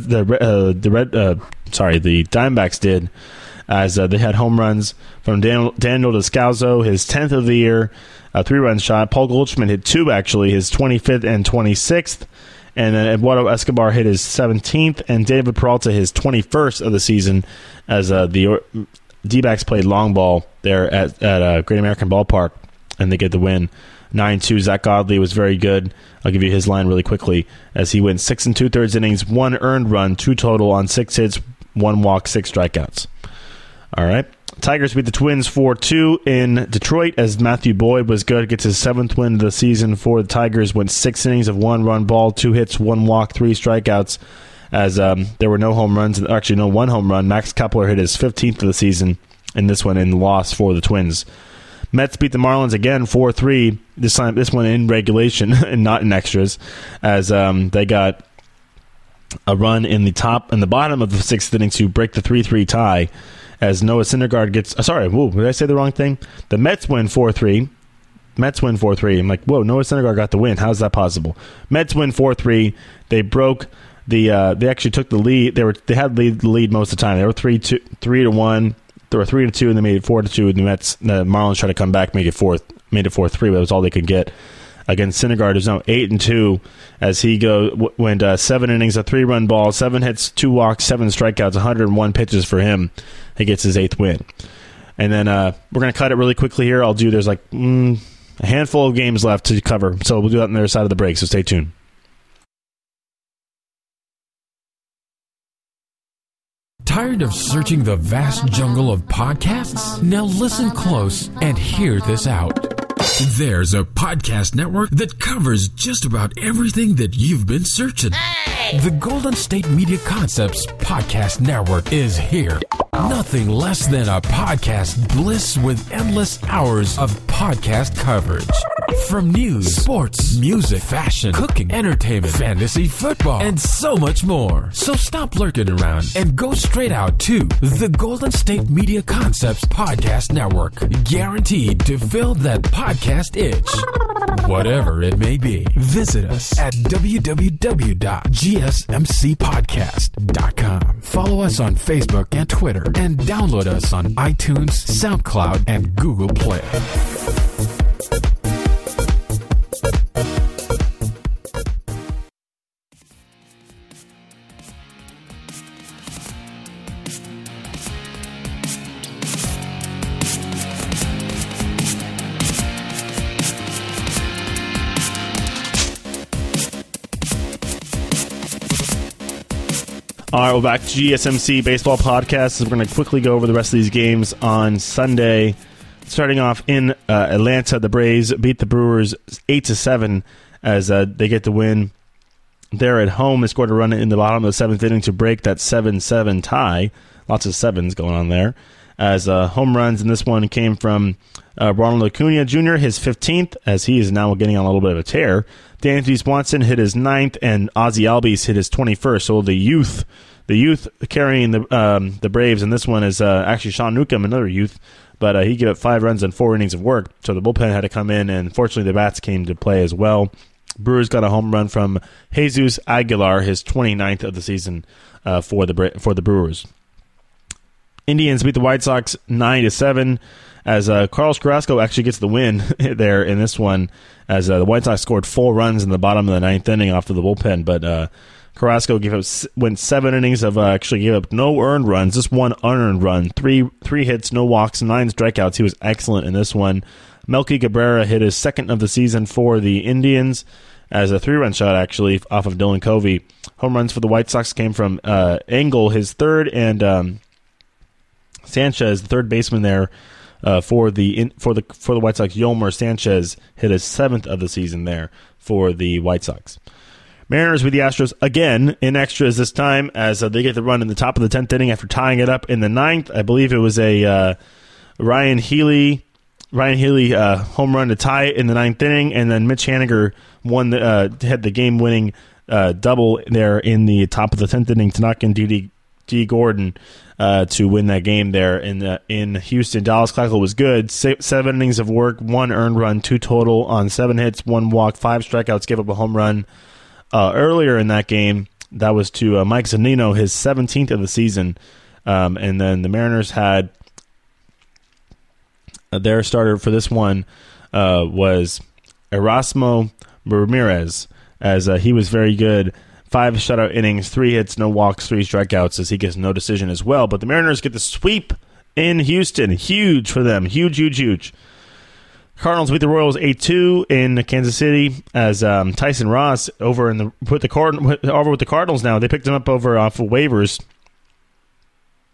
The Diamondbacks did, as they had home runs from Daniel Descalzo, his 10th of the year, a 3-run shot. Paul Goldschmidt hit 2, actually, his 25th and 26th. And then Eduardo Escobar hit his 17th, and David Peralta his 21st of the season, as the D-backs played long ball there at Great American Ballpark, and they get the win 9-2. Zach Godley was very good. I'll give you his line really quickly, as he went 6 2/3 innings, 1 earned run, 2 total on 6 hits, 1 walk, 6 strikeouts. All right. Tigers beat the Twins 4-2 in Detroit as Matthew Boyd was good. Gets his 7th win of the season for the Tigers. Went 6 innings of 1 ball, 2 hits, 1 walk, 3 strikeouts. As there were no home runs, actually no 1 home run. Max Kepler hit his 15th of the season in this one in loss for the Twins. Mets beat the Marlins again 4-3. This one in regulation and not in extras, as they got a run in the bottom of the 6th inning to break the 3-3 tie. As Noah Syndergaard gets... did I say the wrong thing? The Mets win 4-3. I'm like, whoa, Noah Syndergaard got the win. How's that possible? Mets win 4-3. They broke the... they actually took the lead. They had the lead most of the time. They were 3-1. They were 3-2, and they made it 4-2. And the Marlins tried to come back, made it 4-3, but that was all they could get. Against Syndergaard, who's now 8-2, as he went 7 innings, a 3-run ball, 7 hits, 2 walks, 7 strikeouts, 101 pitches for him. He gets his 8th win. And then we're going to cut it really quickly here. There's like a handful of games left to cover, so we'll do that on the other side of the break, so stay tuned. Tired of searching the vast jungle of podcasts? Now listen close and hear this out. There's a podcast network that covers just about everything that you've been searching. Hey! The Golden State Media Concepts Podcast Network is here. Nothing less than a podcast bliss with endless hours of podcast coverage. From news, sports, music, fashion, cooking, entertainment, fantasy, football, and so much more. So stop lurking around and go straight out to the Golden State Media Concepts Podcast Network. Guaranteed to fill that podcast itch. Whatever it may be. Visit us at www.gsmcpodcast.com. Follow us on Facebook and Twitter, and download us on iTunes, SoundCloud, and Google Play. All right, we're back to GSMC Baseball Podcast. We're going to quickly go over the rest of these games on Sunday. Starting off in Atlanta, the Braves beat the Brewers 8-7 as they get the win. They're at home. They scored a run in the bottom of the 7th inning to break that 7-7 tie. Lots of 7s going on there. As home runs in this one came from Ronald Acuna Jr., his 15th, as he is now getting on a little bit of a tear. Dansby Swanson hit his 9th, and Ozzie Albies hit his 21st. So the youth carrying the Braves, and this one is actually Sean Newcomb, another youth, but he gave up 5 runs and 4 innings of work. So the bullpen had to come in, and fortunately the bats came to play as well. Brewers got a home run from Jesus Aguilar, his 29th of the season for the Brewers. Indians beat the White Sox 9-7. As Carlos Carrasco actually gets the win there in this one, as the White Sox scored 4 runs in the bottom of the 9th inning off of the bullpen, but Carrasco went 7 innings of actually gave up no earned runs, just 1 unearned run, 3 hits, no walks, 9 strikeouts. He was excellent in this one. Melky Cabrera hit his 2nd of the season for the Indians as a 3-run shot actually off of Dylan Covey. Home runs for the White Sox came from Engel, his 3rd, and Sanchez, the 3rd baseman there. For the White Sox, Yolmer Sanchez hit his 7th of the season there for the White Sox. Mariners with the Astros again in extras this time as they get the run in the top of the 10th inning after tying it up in the 9th. I believe it was a Ryan Healy home run to tie it in the 9th inning, and then Mitch Haniger had the game-winning double there in the top of the 10th inning to knock in D. Gordon to win that game there in Houston. Dallas Keuchel was good. 7 innings of work, 1 earned run, 2 total on 7 hits, 1 walk, 5 strikeouts, gave up a home run earlier in that game. That was to Mike Zunino, his 17th of the season. And then the Mariners had their starter for this one was Erasmo Ramirez, as he was very good. 5 shutout innings, 3 hits, no walks, 3 strikeouts, as he gets no decision as well. But the Mariners get the sweep in Houston. Huge for them. Huge. Cardinals beat the Royals 8-2 in Kansas City as Tyson Ross over with the Cardinals now. They picked him up off of waivers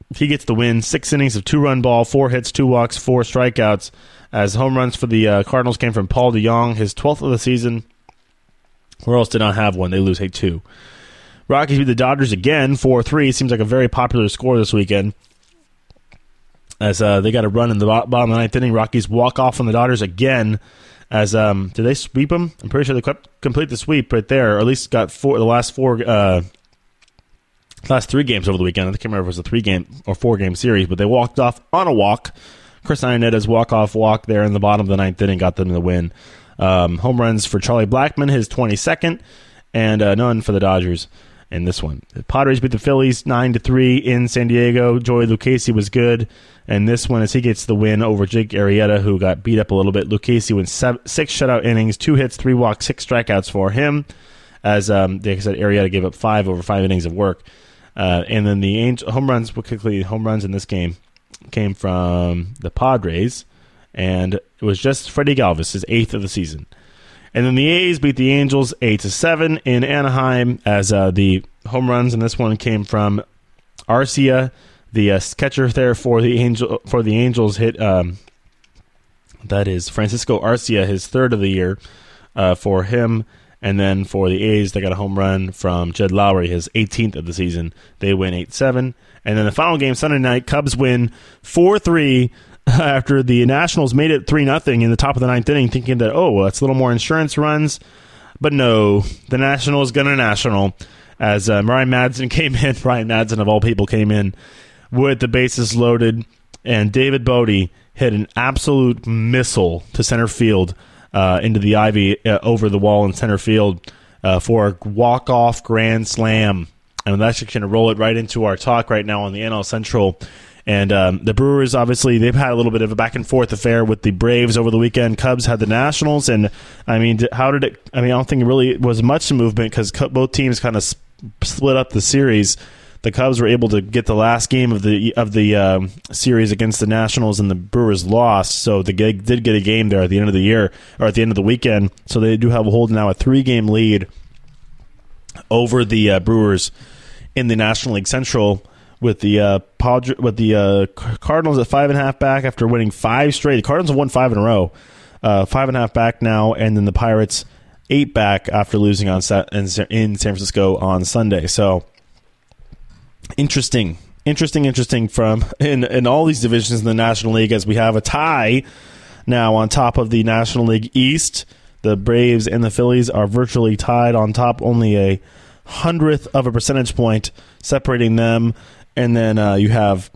he gets the win. 6 innings of 2-run ball, 4 hits, 2 walks, 4 strikeouts. As home runs for the Cardinals came from Paul DeJong, his 12th of the season. Royals did not have one. They lose 8-2. Rockies beat the Dodgers again, 4-3. Seems like a very popular score this weekend. As they got a run in the bottom of the 9th inning. Rockies walk off on the Dodgers again. As did they sweep them? I'm pretty sure they complete the sweep right there, or at least got the last 3 games over the weekend. I can't remember if it was a 3-game or 4-game series, but they walked off on a walk. Chris Ionetta's walk-off walk there in the bottom of the 9th inning got them the win. Home runs for Charlie Blackmon, his 22nd, and none for the Dodgers in this one. The Padres beat the Phillies 9-3 in San Diego. Joey Lucchesi was good, and this one as he gets the win over Jake Arrieta, who got beat up a little bit. Lucchesi went 6 shutout innings, 2 hits, 3 walks, 6 strikeouts for him. As they said, Arrieta gave up 5 over 5 innings of work. And then the home runs in this game came from the Padres, and it was just Freddie Galvis, his 8th of the season. And then the A's beat the Angels 8-7 in Anaheim, as the home runs in this one came from Arcia, the catcher there for the Angels hit. That is Francisco Arcia, his 3rd of the year for him. And then for the A's, they got a home run from Jed Lowry, his 18th of the season. They win 8-7. And then the final game, Sunday night, Cubs win 4-3 after the Nationals made it 3-0 in the top of the 9th inning, thinking that, that's a little more insurance runs. But no, the Nationals gonna national, as Ryan Madsen came in. Ryan Madsen, of all people, came in with the bases loaded, and David Bodie hit an absolute missile to center field into the ivy over the wall in center field for a walk-off grand slam. And that's just going to roll it right into our talk right now on the NL Central. And the Brewers, obviously, they've had a little bit of a back-and-forth affair with the Braves over the weekend. Cubs had the Nationals, and, I mean, how did it – I don't think it really was much movement because both teams kind of split up the series. The Cubs were able to get the last game of the series against the Nationals, and the Brewers lost. So they did get a game there at the end of the year, or at the end of the weekend. So they do have a hold now a 3-game lead over the Brewers in the National League Central, with the Cardinals at 5.5 back after winning 5 straight. The Cardinals have won 5 in a row, 5.5 back now, and then the Pirates 8 back after losing in San Francisco on Sunday. So interesting from in all these divisions in the National League, as we have a tie now on top of the National League East. The Braves and the Phillies are virtually tied on top, only a 100th of a percentage point separating them. And then you have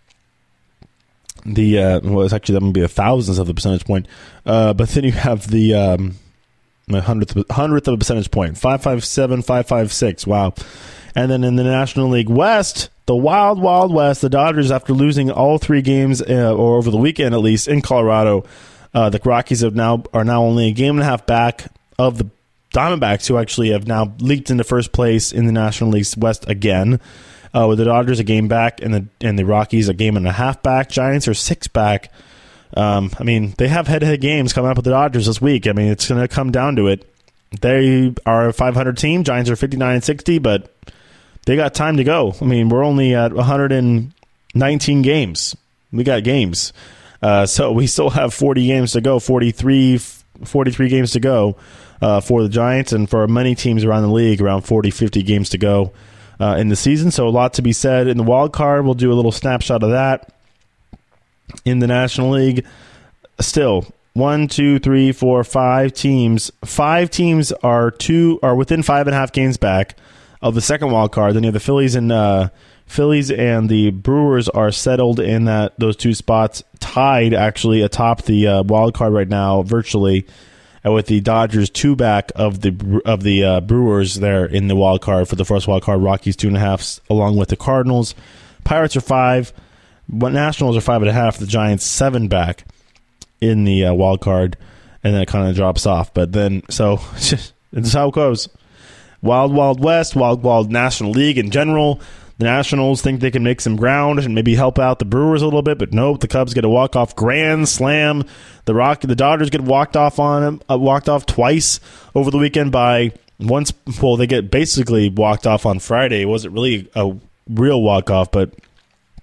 the it's actually that would be a 1,000th of a percentage point. But then you have the 100th of a percentage point, 557, 556. Wow. And then in the National League West, the Wild Wild West, the Dodgers, after losing all 3 games, or over the weekend at least, in Colorado, the Rockies are now only a game and a half back of the Diamondbacks, who actually have now leaked into first place in the National League West again. With the Dodgers a game back and the Rockies a game and a half back. Giants are 6 back. They have head-to-head games coming up with the Dodgers this week. It's going to come down to it. They are a 500 team. Giants are 59-60, but they got time to go. We're only at 119 games. We got games. So we still have 40 games to go, 43 games to go for the Giants, and for many teams around the league, around 40, 50 games to go in the season. So a lot to be said in the wild card. We'll do a little snapshot of that. In the National League, still 1, 2, 3, 4, 5 teams. 5 teams are within 5.5 games back of the second wild card. Then you have the Phillies and the Brewers are settled in those 2 spots, tied actually atop the wild card right now, virtually, with the Dodgers 2 back of the Brewers there in the wild card for the first wild card. Rockies 2.5, along with the Cardinals. Pirates are 5. Nationals are 5.5. The Giants 7 back in the wild card, and then it kind of drops off. But then, so this is how it goes. Wild Wild West, Wild Wild National League in general. The Nationals think they can make some ground and maybe help out the Brewers a little bit, but nope. The Cubs get a walk-off grand slam. The Dodgers get walked off twice over the weekend by once. Well, they get basically walked off on Friday. It wasn't really a real walk-off, but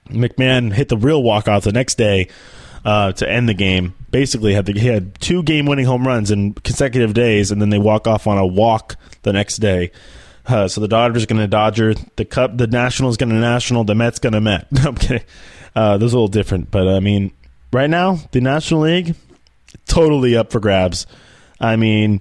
McMahon hit the real walk-off the next day to end the game. Basically, he had 2 game-winning home runs in consecutive days, and then they walk off on a walk the next day. So the Dodgers going to Dodger, the Nationals going to National, the Mets going to Met. No, I'm kidding. Those are a little different, but I mean, right now the National League totally up for grabs. I mean,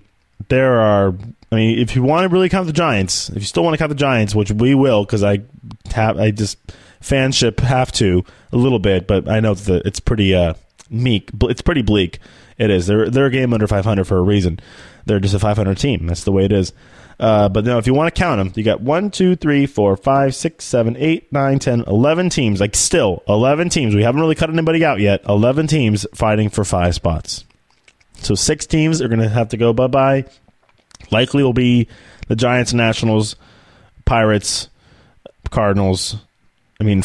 if you want to really count the Giants, if you still want to count the Giants, which we will, because I just fanship have to a little bit, but I know that it's pretty meek. It's pretty bleak. It is. They're a game under 500 for a reason. They're just a 500 team. That's the way it is. But no, if you want to count them, you got 1, 2, 3, 4, 5, 6, 7, 8, 9, 10, 11 teams. Like still 11 teams. We haven't really cut anybody out yet. 11 teams fighting for 5 spots. So 6 teams are going to have to go bye-bye. Likely will be the Giants, Nationals, Pirates, Cardinals. I mean,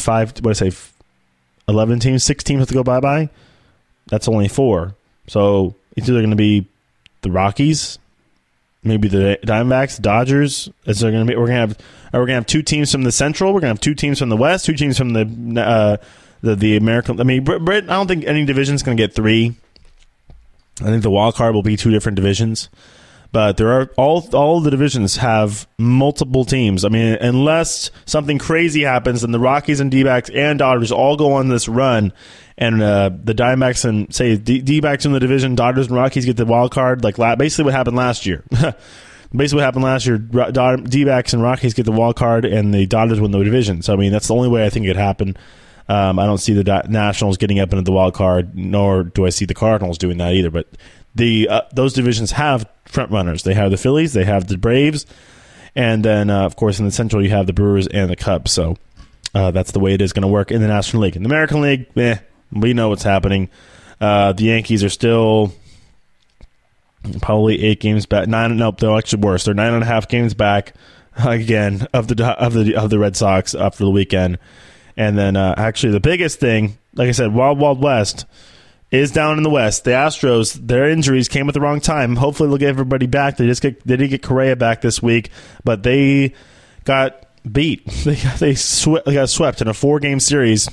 11 teams, 6 teams have to go bye-bye. That's only 4. So it's either going to be the Rockies, maybe the Diamondbacks, Dodgers. Is there going to be? We're going to have 2 teams from the Central. We're going to have 2 teams from the West, 2 teams from the American. I mean, I don't think any division is going to get 3. I think the wild card will be 2 different divisions. But there are all the divisions have multiple teams. I mean, unless something crazy happens, then the Rockies and D-backs and Dodgers all go on this run, and the Diamondbacks and say D-backs in the division, Dodgers and Rockies get the wild card. Like basically what happened last year. Basically what happened last year, D-backs and Rockies get the wild card, and the Dodgers win the division. So I mean, that's the only way I think it could happen. I don't see the Nationals getting up into the wild card, nor do I see the Cardinals doing that either. But those divisions have front runners. They have the Phillies, they have the Braves, and then of course in the Central you have the Brewers and the Cubs. So that's the way it is going to work in the National League. In the American League, we know what's happening. The Yankees are still probably 8 games back. They're actually worse. They're 9.5 games back again of the Red Sox after the weekend. And then actually the biggest thing, like I said, Wild West is down in the West. The Astros, their injuries came at the wrong time. Hopefully they'll get everybody back. They did get Correa back this week, but they got beat. They got swept in a 4-game series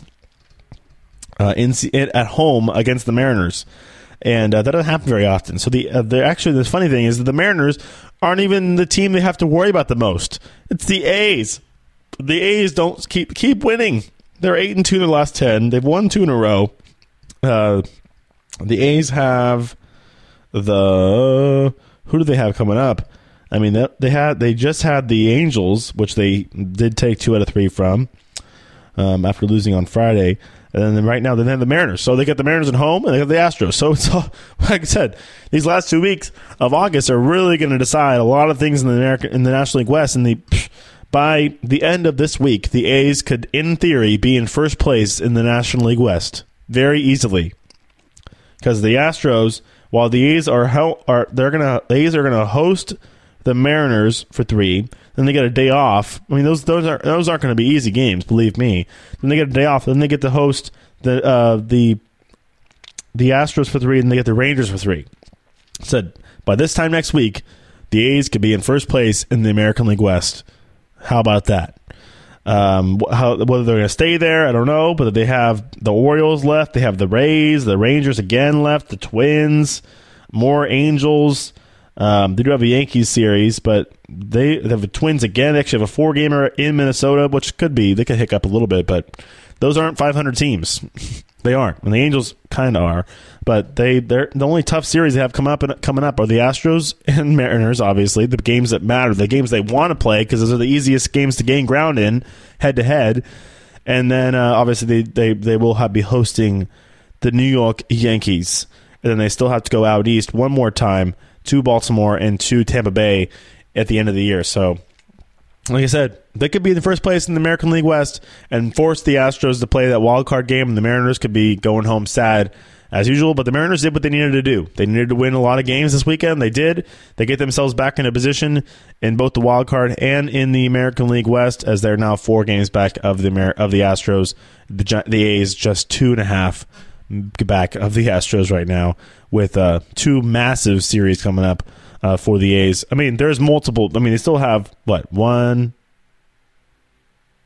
at home against the Mariners. And that doesn't happen very often. So the funny thing is that the Mariners aren't even the team they have to worry about the most. It's the A's. The A's don't keep winning. They're 8-2 in the last 10. They've won 2 in a row. The A's have who do they have coming up? I mean, they just had the Angels, which they did take 2 out of 3 from after losing on Friday. And then right now they have the Mariners. So they get the Mariners at home and they have the Astros. So it's all, like I said, these last 2 weeks of August are really going to decide a lot of things in the National League West. And by the end of this week, the A's could, in theory, be in first place in the National League West very easily. Because the Astros, while the A's are gonna host the Mariners for 3, then they get a day off. I mean, those aren't going to be easy games, believe me. Then they get a day off. Then they get to host the Astros for 3, and they get the Rangers for 3. Said by this time next week, the A's could be in first place in the American League West. How about that? Whether they're going to stay there, I don't know. But they have the Orioles left. They have the Rays, the Rangers again left, the Twins, more Angels. They do have a Yankees series, but they have the Twins again. They actually have a 4-gamer in Minnesota, which they could hiccup a little bit, but those aren't 500 teams. They aren't. And the Angels kind of are. But they're the only tough series they have coming up are the Astros and Mariners, obviously, the games that matter, the games they want to play, because those are the easiest games to gain ground in, head-to-head. And then, obviously, they will be hosting the New York Yankees. And then they still have to go out east one more time to Baltimore and to Tampa Bay at the end of the year. So, like I said, they could be in the first place in the American League West and force the Astros to play that wild card game, and the Mariners could be going home sad as usual. But the Mariners did what they needed to do. They needed to win a lot of games this weekend. They did. They get themselves back in a position in both the wild card and in the American League West, as they're now 4 games back of the Astros. The A's just 2.5 back of the Astros right now, with 2 massive series coming up for the A's. I mean, there's multiple. I mean, they still have, 1,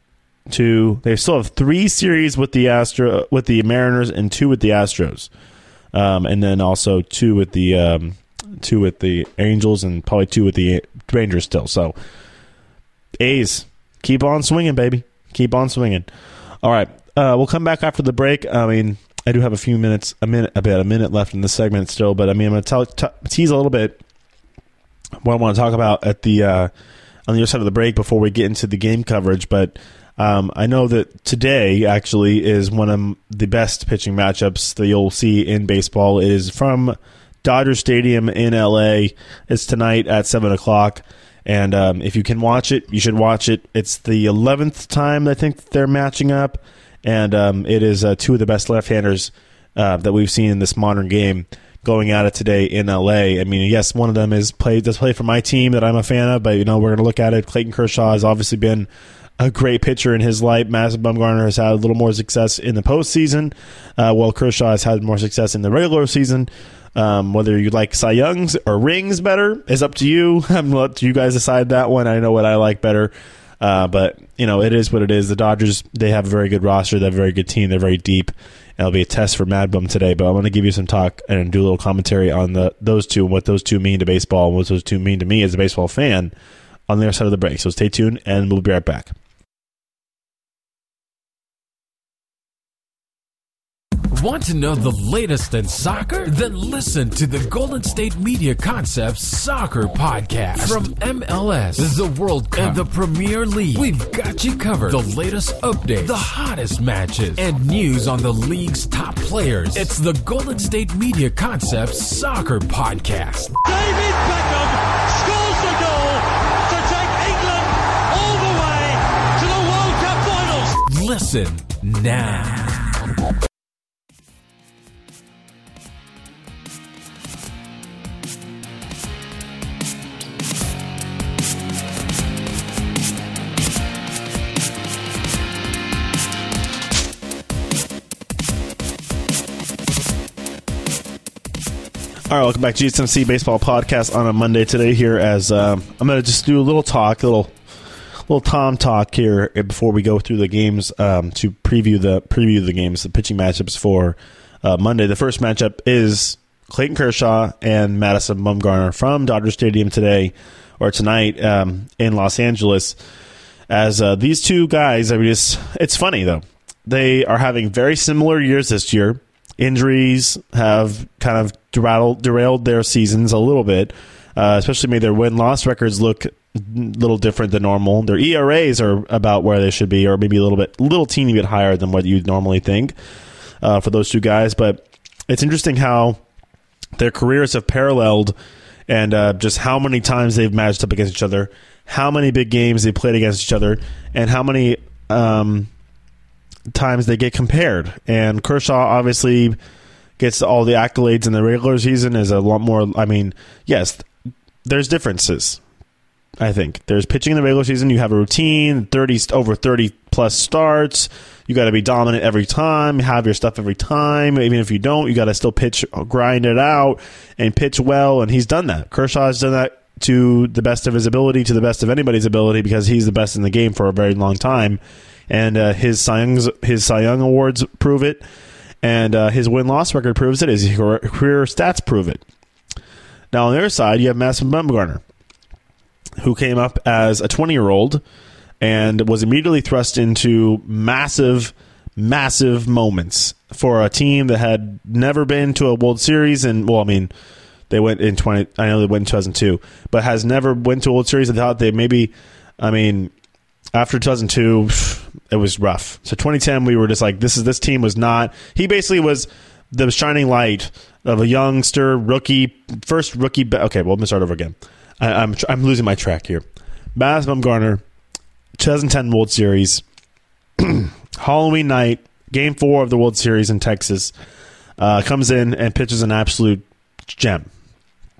They still have 3 series with the Mariners and 2 with the Astros, and then also 2 with the Angels and probably 2 with the Rangers still. So A's, keep on swinging, baby. Keep on swinging. All right, we'll come back after the break. I mean, I do have about a minute left in this segment still, but I mean, I'm going to tease a little bit what I want to talk about at the on the other side of the break before we get into the game coverage. But I know that today actually is one of the best pitching matchups that you'll see in baseball. It is from Dodger Stadium in LA. It's tonight at 7:00. And if you can watch it, you should watch it. It's the 11th time I think they're matching up, and it is 2 of the best left-handers that we've seen in this modern game going at it today in LA. I mean, yes, one of them does play for my team that I'm a fan of, but we're going to look at it. Clayton Kershaw has obviously been a great pitcher in his life. Madison Bumgarner has had a little more success in the postseason, while Kershaw has had more success in the regular season. Whether you like Cy Youngs or rings better is up to you. I'm going to let you guys decide that one. I know what I like better. But, it is what it is. The Dodgers, they have a very good roster. They have a very good team. They're very deep. And it'll be a test for Mad Bum today. But I want to give you some talk and do a little commentary on those two and what those two mean to baseball and what those two mean to me as a baseball fan on the other side of the break. So stay tuned, and we'll be right back. Want to know the latest in soccer? Then listen to the Golden State Media Concepts Soccer Podcast. From MLS, the World Cup, and the Premier League, we've got you covered. The latest updates, the hottest matches, and news on the league's top players. It's the Golden State Media Concepts Soccer Podcast. David Beckham scores the goal to take England all the way to the World Cup finals. Listen now. All right, welcome back to GSMC Baseball Podcast on a Monday today here as I'm going to just do a little talk, a little Tom talk here before we go through the games to preview the games, the pitching matchups for Monday. The first matchup is Clayton Kershaw and Madison Bumgarner from Dodger Stadium tonight in Los Angeles. As these two guys, it's funny though. They are having very similar years this year. Injuries have kind of derailed their seasons a little bit, especially made their win-loss records look a little different than normal. Their ERAs are about where they should be, or maybe a little teeny bit higher than what you'd normally think for those two guys. But it's interesting how their careers have paralleled and just how many times they've matched up against each other, how many big games they played against each other, and how many times they get compared. And Kershaw obviously gets all the accolades in the regular season, is a lot more. I mean, yes, there's differences. I think there's pitching in the regular season. You have a routine, over 30 plus starts. You got to be dominant every time, have your stuff every time. Even if you don't, you got to still pitch, grind it out, and pitch well. And he's done that. Kershaw has done that to the best of his ability, to the best of anybody's ability, because he's the best in the game for a very long time. And his Cy Young awards prove it, and his win-loss record proves it. His career stats prove it. Now on the other side, you have Madison Bumgarner, who came up as a 20-year-old and was immediately thrust into massive moments for a team that had never been to a World Series. And they went in 2002, but has never went to a World Series. I thought they maybe, after 2002, it was rough. So 2010, we were just like, this team was not. He basically was the shining light of a youngster, first rookie. Okay, well, let me start over again. I'm losing my track here. Madison Bumgarner, 2010 World Series, Halloween night, Game 4 of the World Series in Texas, comes in and pitches an absolute gem.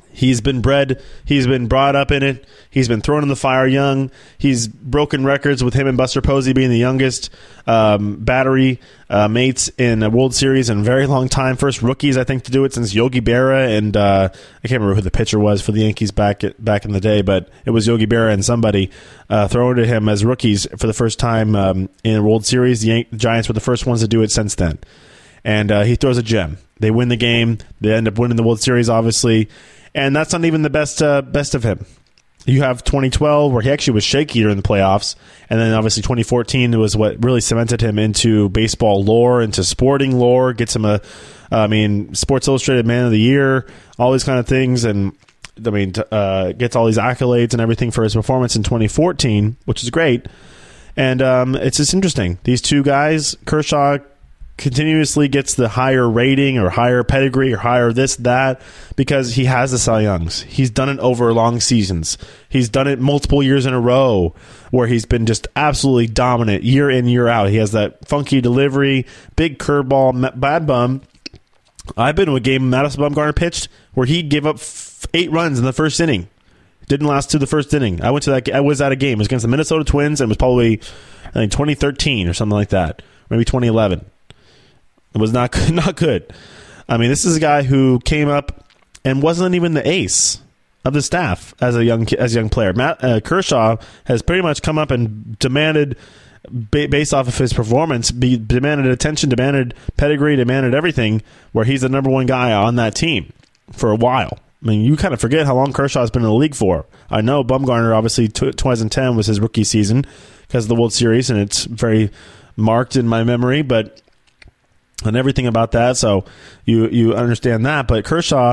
He's been bred. He's been brought up in it. He's been thrown in the fire young. He's broken records with him and Buster Posey being the youngest battery mates in a World Series in a very long time. First rookies, I think, to do it since Yogi Berra and I can't remember who the pitcher was for the Yankees back in the day, but it was Yogi Berra and somebody thrown to him as rookies for the first time in a World Series. The Giants were the first ones to do it since then. And he throws a gem. They win the game. They end up winning the World Series, obviously. And that's not even the best of him. You have 2012, where he actually was shaky during the playoffs. And then, obviously, 2014 was what really cemented him into baseball lore, into sporting lore, gets him Sports Illustrated Man of the Year, all these kind of things. And, gets all these accolades and everything for his performance in 2014, which is great. And it's just interesting. These two guys, Kershaw continuously gets the higher rating or higher pedigree or higher this, that, because he has the Cy Youngs. He's done it over long seasons. He's done it multiple years in a row where he's been just absolutely dominant year in, year out. He has that funky delivery, big curveball, bad bum. I've been to a game Madison Bumgarner pitched where he gave up 8 runs in the first inning. Didn't last to the first inning. I was at a game. It was against the Minnesota Twins, and it was probably 2013 or something like that. Maybe 2011. It was not good. This is a guy who came up and wasn't even the ace of the staff as a young player. Kershaw has pretty much come up and demanded, based off of his performance, demanded attention, demanded pedigree, demanded everything, where he's the number one guy on that team for a while. You kind of forget how long Kershaw's been in the league for. I know Bumgarner, obviously, 2010 was his rookie season because of the World Series, and it's very marked in my memory, and everything about that, so you understand that. But Kershaw,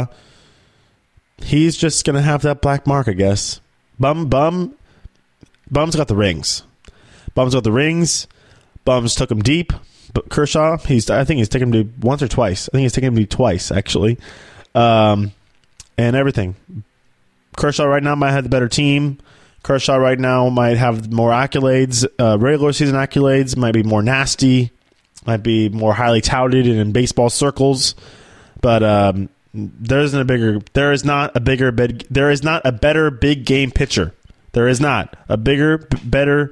he's just going to have that black mark, I guess. Bum's got the rings. Bums took him deep. But Kershaw, I think he's taken him to once or twice. I think he's taken him to twice, actually. And everything. Kershaw right now might have the better team. Kershaw right now might have more accolades. Regular season accolades might be more nasty. Might be more highly touted in baseball circles, but there is not a better big game pitcher. There is not a bigger and better.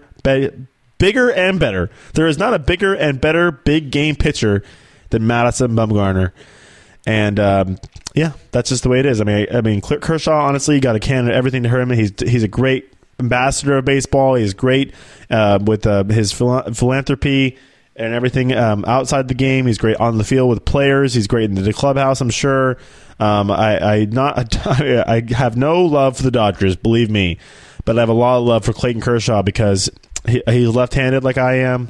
There is not a bigger and better big game pitcher than Madison Bumgarner, and that's just the way it is. Kershaw, honestly, got a can of everything to him. He's a great ambassador of baseball. He's great with his philanthropy and everything outside the game. He's great on the field with players. He's great in the clubhouse, I'm sure. I have no love for the Dodgers, believe me, but I have a lot of love for Clayton Kershaw because he's left-handed like I am.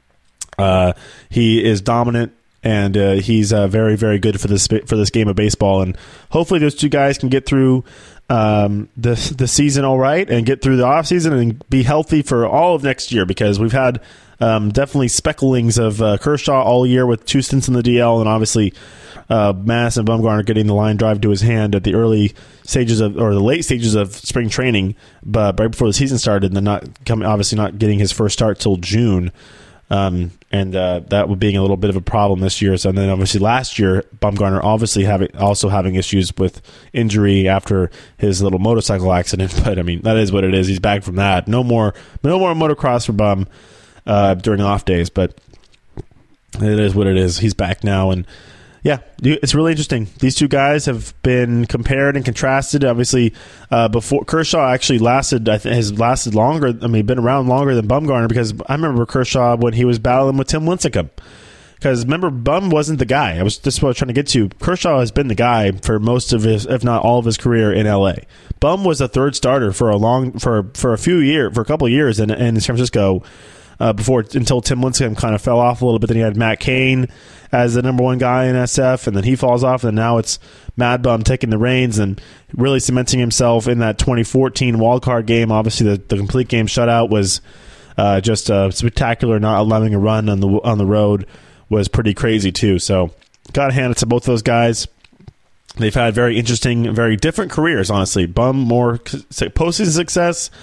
He is dominant, and he's very, very good for this game of baseball. And hopefully those two guys can get through the season all right and get through the offseason and be healthy for all of next year, because we've had definitely specklings of Kershaw all year with 2 stints in the DL, and obviously Madison Bumgarner getting the line drive to his hand at the late stages of spring training, but right before the season started, and then not getting his first start till June, and that would being a little bit of a problem this year. So, and then obviously last year, Bumgarner obviously having issues with injury after his little motorcycle accident. But that is what it is. He's back from that. No more motocross for Bum during off days, but it is what it is. He's back now, and yeah, it's really interesting. These two guys have been compared and contrasted. Obviously, before Kershaw actually has lasted longer. Been around longer than Bumgarner, because I remember Kershaw when he was battling with Tim Lincecum. Because remember, Bum wasn't the guy. This is what I was trying to get to. Kershaw has been the guy for most of his, if not all of his career in LA. Bum was a third starter for a couple of years in San Francisco. Until Tim Lincecum kind of fell off a little bit. Then you had Matt Cain as the number one guy in SF, and then he falls off, and now it's Mad Bum taking the reins and really cementing himself in that 2014 wildcard game. Obviously, the complete game shutout was just spectacular. Not allowing a run on the road was pretty crazy too. So, got to hand it to both those guys. They've had very interesting, very different careers. Honestly, Bum more postseason success,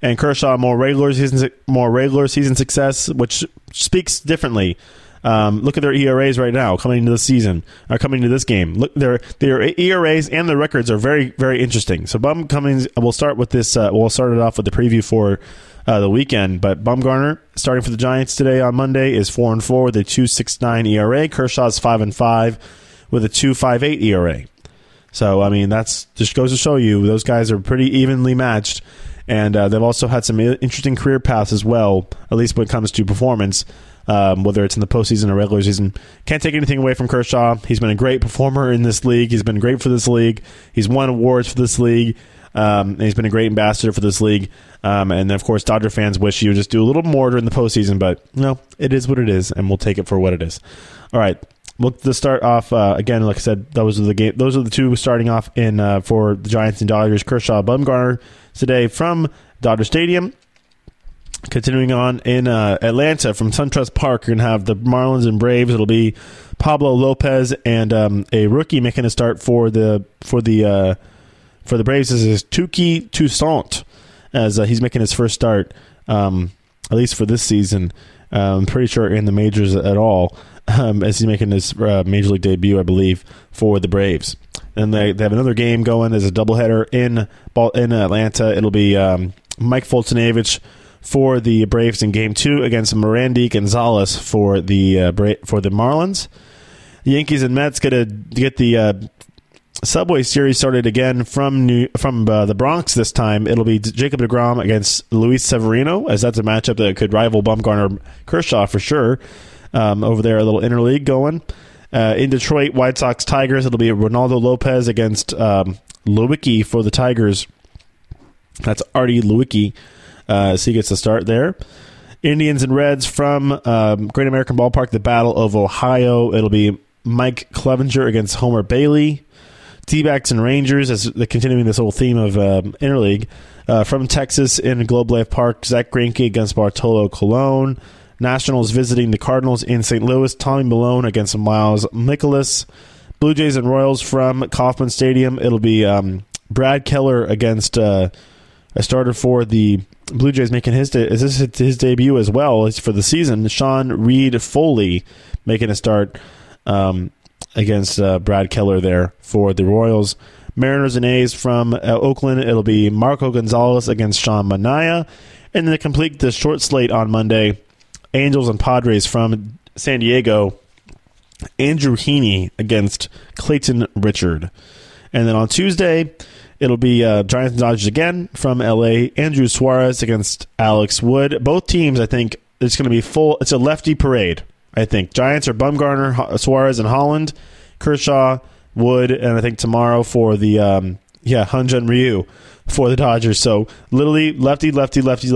and Kershaw more regular season success, which speaks differently. Look at their ERAs right now coming into the season, or coming to this game. Look, their ERAs and their records are very, very interesting. So we'll start with this. We'll start it off with the preview for the weekend. But Bumgarner, starting for the Giants today on Monday, is 4-4 with a 2.69 ERA. Kershaw's 5-5 with a 2.58 ERA. So I mean, that's just goes to show you those guys are pretty evenly matched, and they've also had some interesting career paths as well. At least when it comes to performance. Whether it's in the postseason or regular season. Can't take anything away from Kershaw. He's been a great performer in this league. He's been great for this league. He's won awards for this league. And he's been a great ambassador for this league. And of course, Dodger fans wish he would just do a little more during the postseason, but no, it is what it is, and we'll take it for what it is. All right, we'll just start off again. Like I said, those are the two starting off in for the Giants and Dodgers. Kershaw, Bumgarner today from Dodger Stadium. Continuing on in Atlanta from SunTrust Park, you're going to have the Marlins and Braves. It'll be Pablo Lopez and a rookie making a start for the Braves. This is Touki Toussaint, as he's making his first start, at least for this season. I'm pretty sure in the majors at all, as he's making his major league debut, I believe, for the Braves. And they have another game going as a doubleheader in Atlanta. It'll be Mike Foltynewicz for the Braves in Game 2 against Merandy Gonzalez for the Marlins. The Yankees and Mets get the Subway Series started again from the Bronx this time. It'll be Jacob deGrom against Luis Severino, as that's a matchup that could rival Bumgarner Kershaw for sure. Over there, a little interleague going. In Detroit, White Sox Tigers, it'll be Ronaldo Lopez against Lewicki for the Tigers. That's Artie Lewicki. So he gets to start there. Indians and Reds from Great American Ballpark, the Battle of Ohio. It'll be Mike Clevenger against Homer Bailey. D-backs and Rangers, as they're continuing this whole theme of interleague. From Texas in Globe Life Park, Zach Greinke against Bartolo Colon. Nationals visiting the Cardinals in St. Louis. Tommy Milone against Miles Mikolas. Blue Jays and Royals from Kauffman Stadium. It'll be Brad Keller against a starter for the Blue Jays making his debut as well as for the season. Sean Reed Foley making a start against Brad Keller there for the Royals. Mariners and A's from Oakland. It'll be Marco Gonzalez against Sean Manaea. And then to complete the short slate on Monday, Angels and Padres from San Diego. Andrew Heaney against Clayton Richard. And then on Tuesday, it'll be Giants and Dodgers again from LA. Andrew Suarez against Alex Wood. Both teams, I think, it's going to be full. It's a lefty parade, I think. Giants are Bumgarner, Suarez, and Holland. Kershaw, Wood, and I think tomorrow for the Hyun-Jin Ryu for the Dodgers. So literally lefty. 6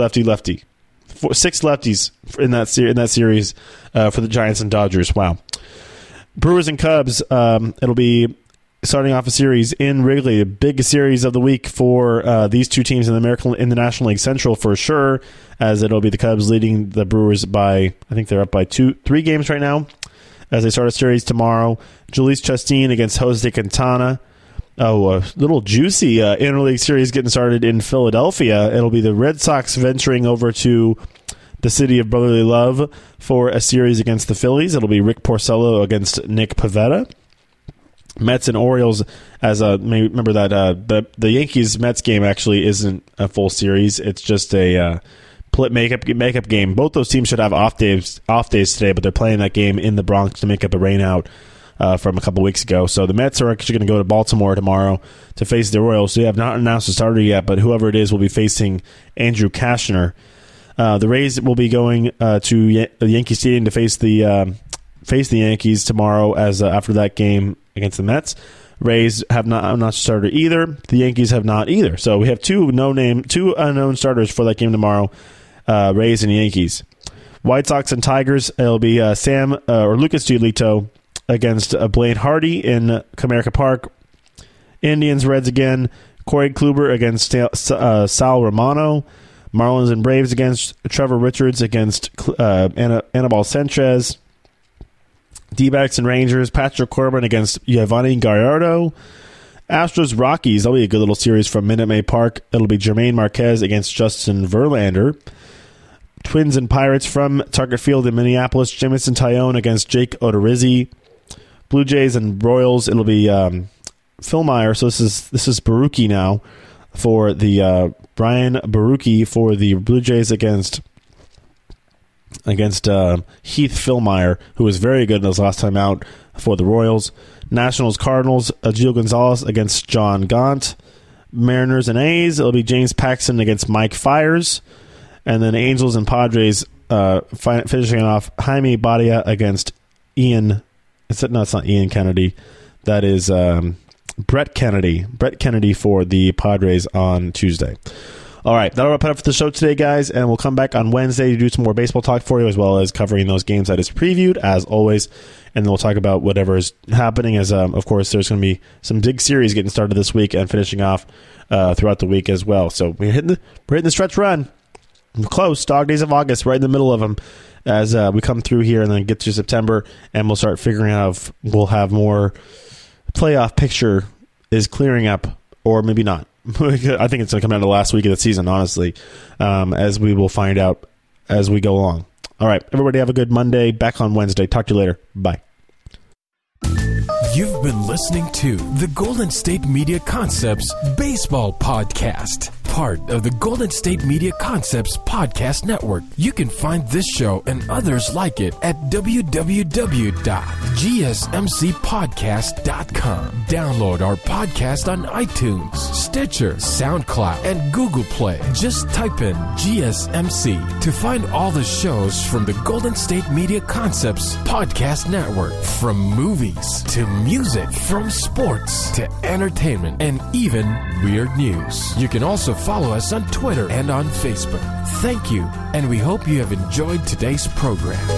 lefties in that series for the Giants and Dodgers. Wow. Brewers and Cubs. It'll be starting off a series in Wrigley, a big series of the week for these two teams in the National League Central for sure, as it'll be the Cubs leading the Brewers by, I think they're up by 3 games right now, as they start a series tomorrow. Jhoulys Chastain against Jose Quintana. Oh, a little juicy interleague series getting started in Philadelphia. It'll be the Red Sox venturing over to the city of brotherly love for a series against the Phillies. It'll be Rick Porcello against Nick Pivetta. Mets and Orioles, as remember that the Yankees-Mets game actually isn't a full series. It's just a makeup game. Both those teams should have off days today, but they're playing that game in the Bronx to make up a rainout from a couple weeks ago. So the Mets are actually going to go to Baltimore tomorrow to face the Orioles. They have not announced a starter yet, but whoever it is will be facing Andrew Cashner. The Rays will be going to Yankee Stadium to face the Yankees tomorrow as after that game against the Mets. Rays have not started either. The Yankees have not either. So we have two unknown starters for that game tomorrow. Rays and Yankees. White Sox and Tigers. It'll be Lucas Giolito against Blaine Hardy in Comerica Park. Indians, Reds again. Corey Kluber against Sal Romano. Marlins and Braves against Trevor Richards against Anibal Sanchez. D-backs and Rangers, Patrick Corbin against Giovanni Gallardo. Astros Rockies, that'll be a good little series from Minute Maid Park. It'll be Jermaine Marquez against Justin Verlander. Twins and Pirates from Target Field in Minneapolis. Jameson Taillon against Jake Odorizzi. Blue Jays and Royals, it'll be Philmeyer. So this is Baruki now for the Brian Baruki for the Blue Jays against Heath Philmeyer, who was very good in his last time out for the Royals. Nationals Cardinals, Gio Gonzalez against John Gaunt. Mariners and A's, it'll be James Paxton against Mike Fiers. And then Angels and Padres finishing off Jaime Badia against Ian. It's not Ian Kennedy. That is Brett Kennedy. Brett Kennedy for the Padres on Tuesday. All right, that'll wrap it up for the show today, guys, and we'll come back on Wednesday to do some more baseball talk for you, as well as covering those games I just previewed, as always, and then we'll talk about whatever is happening, as, of course, there's going to be some big series getting started this week and finishing off throughout the week as well. So we're hitting the stretch run. We're close, dog days of August, right in the middle of them, as we come through here and then get to September, and we'll start figuring out if we'll have more playoff picture is clearing up, or maybe not. I think it's going to come out the last week of the season, honestly, as we will find out as we go along. All right, everybody have a good Monday. Back on Wednesday. Talk to you later. Bye. You've been listening to the Golden State Media Concepts Baseball Podcast, part of the Golden State Media Concepts Podcast Network. You can find this show and others like it at www.gsmcpodcast.com. Download our podcast on iTunes, Stitcher, SoundCloud, and Google Play. Just type in GSMC to find all the shows from the Golden State Media Concepts Podcast Network, from movies to music, from sports to entertainment, and even weird news. You can also follow us on Twitter and on Facebook. Thank you, and we hope you have enjoyed today's program.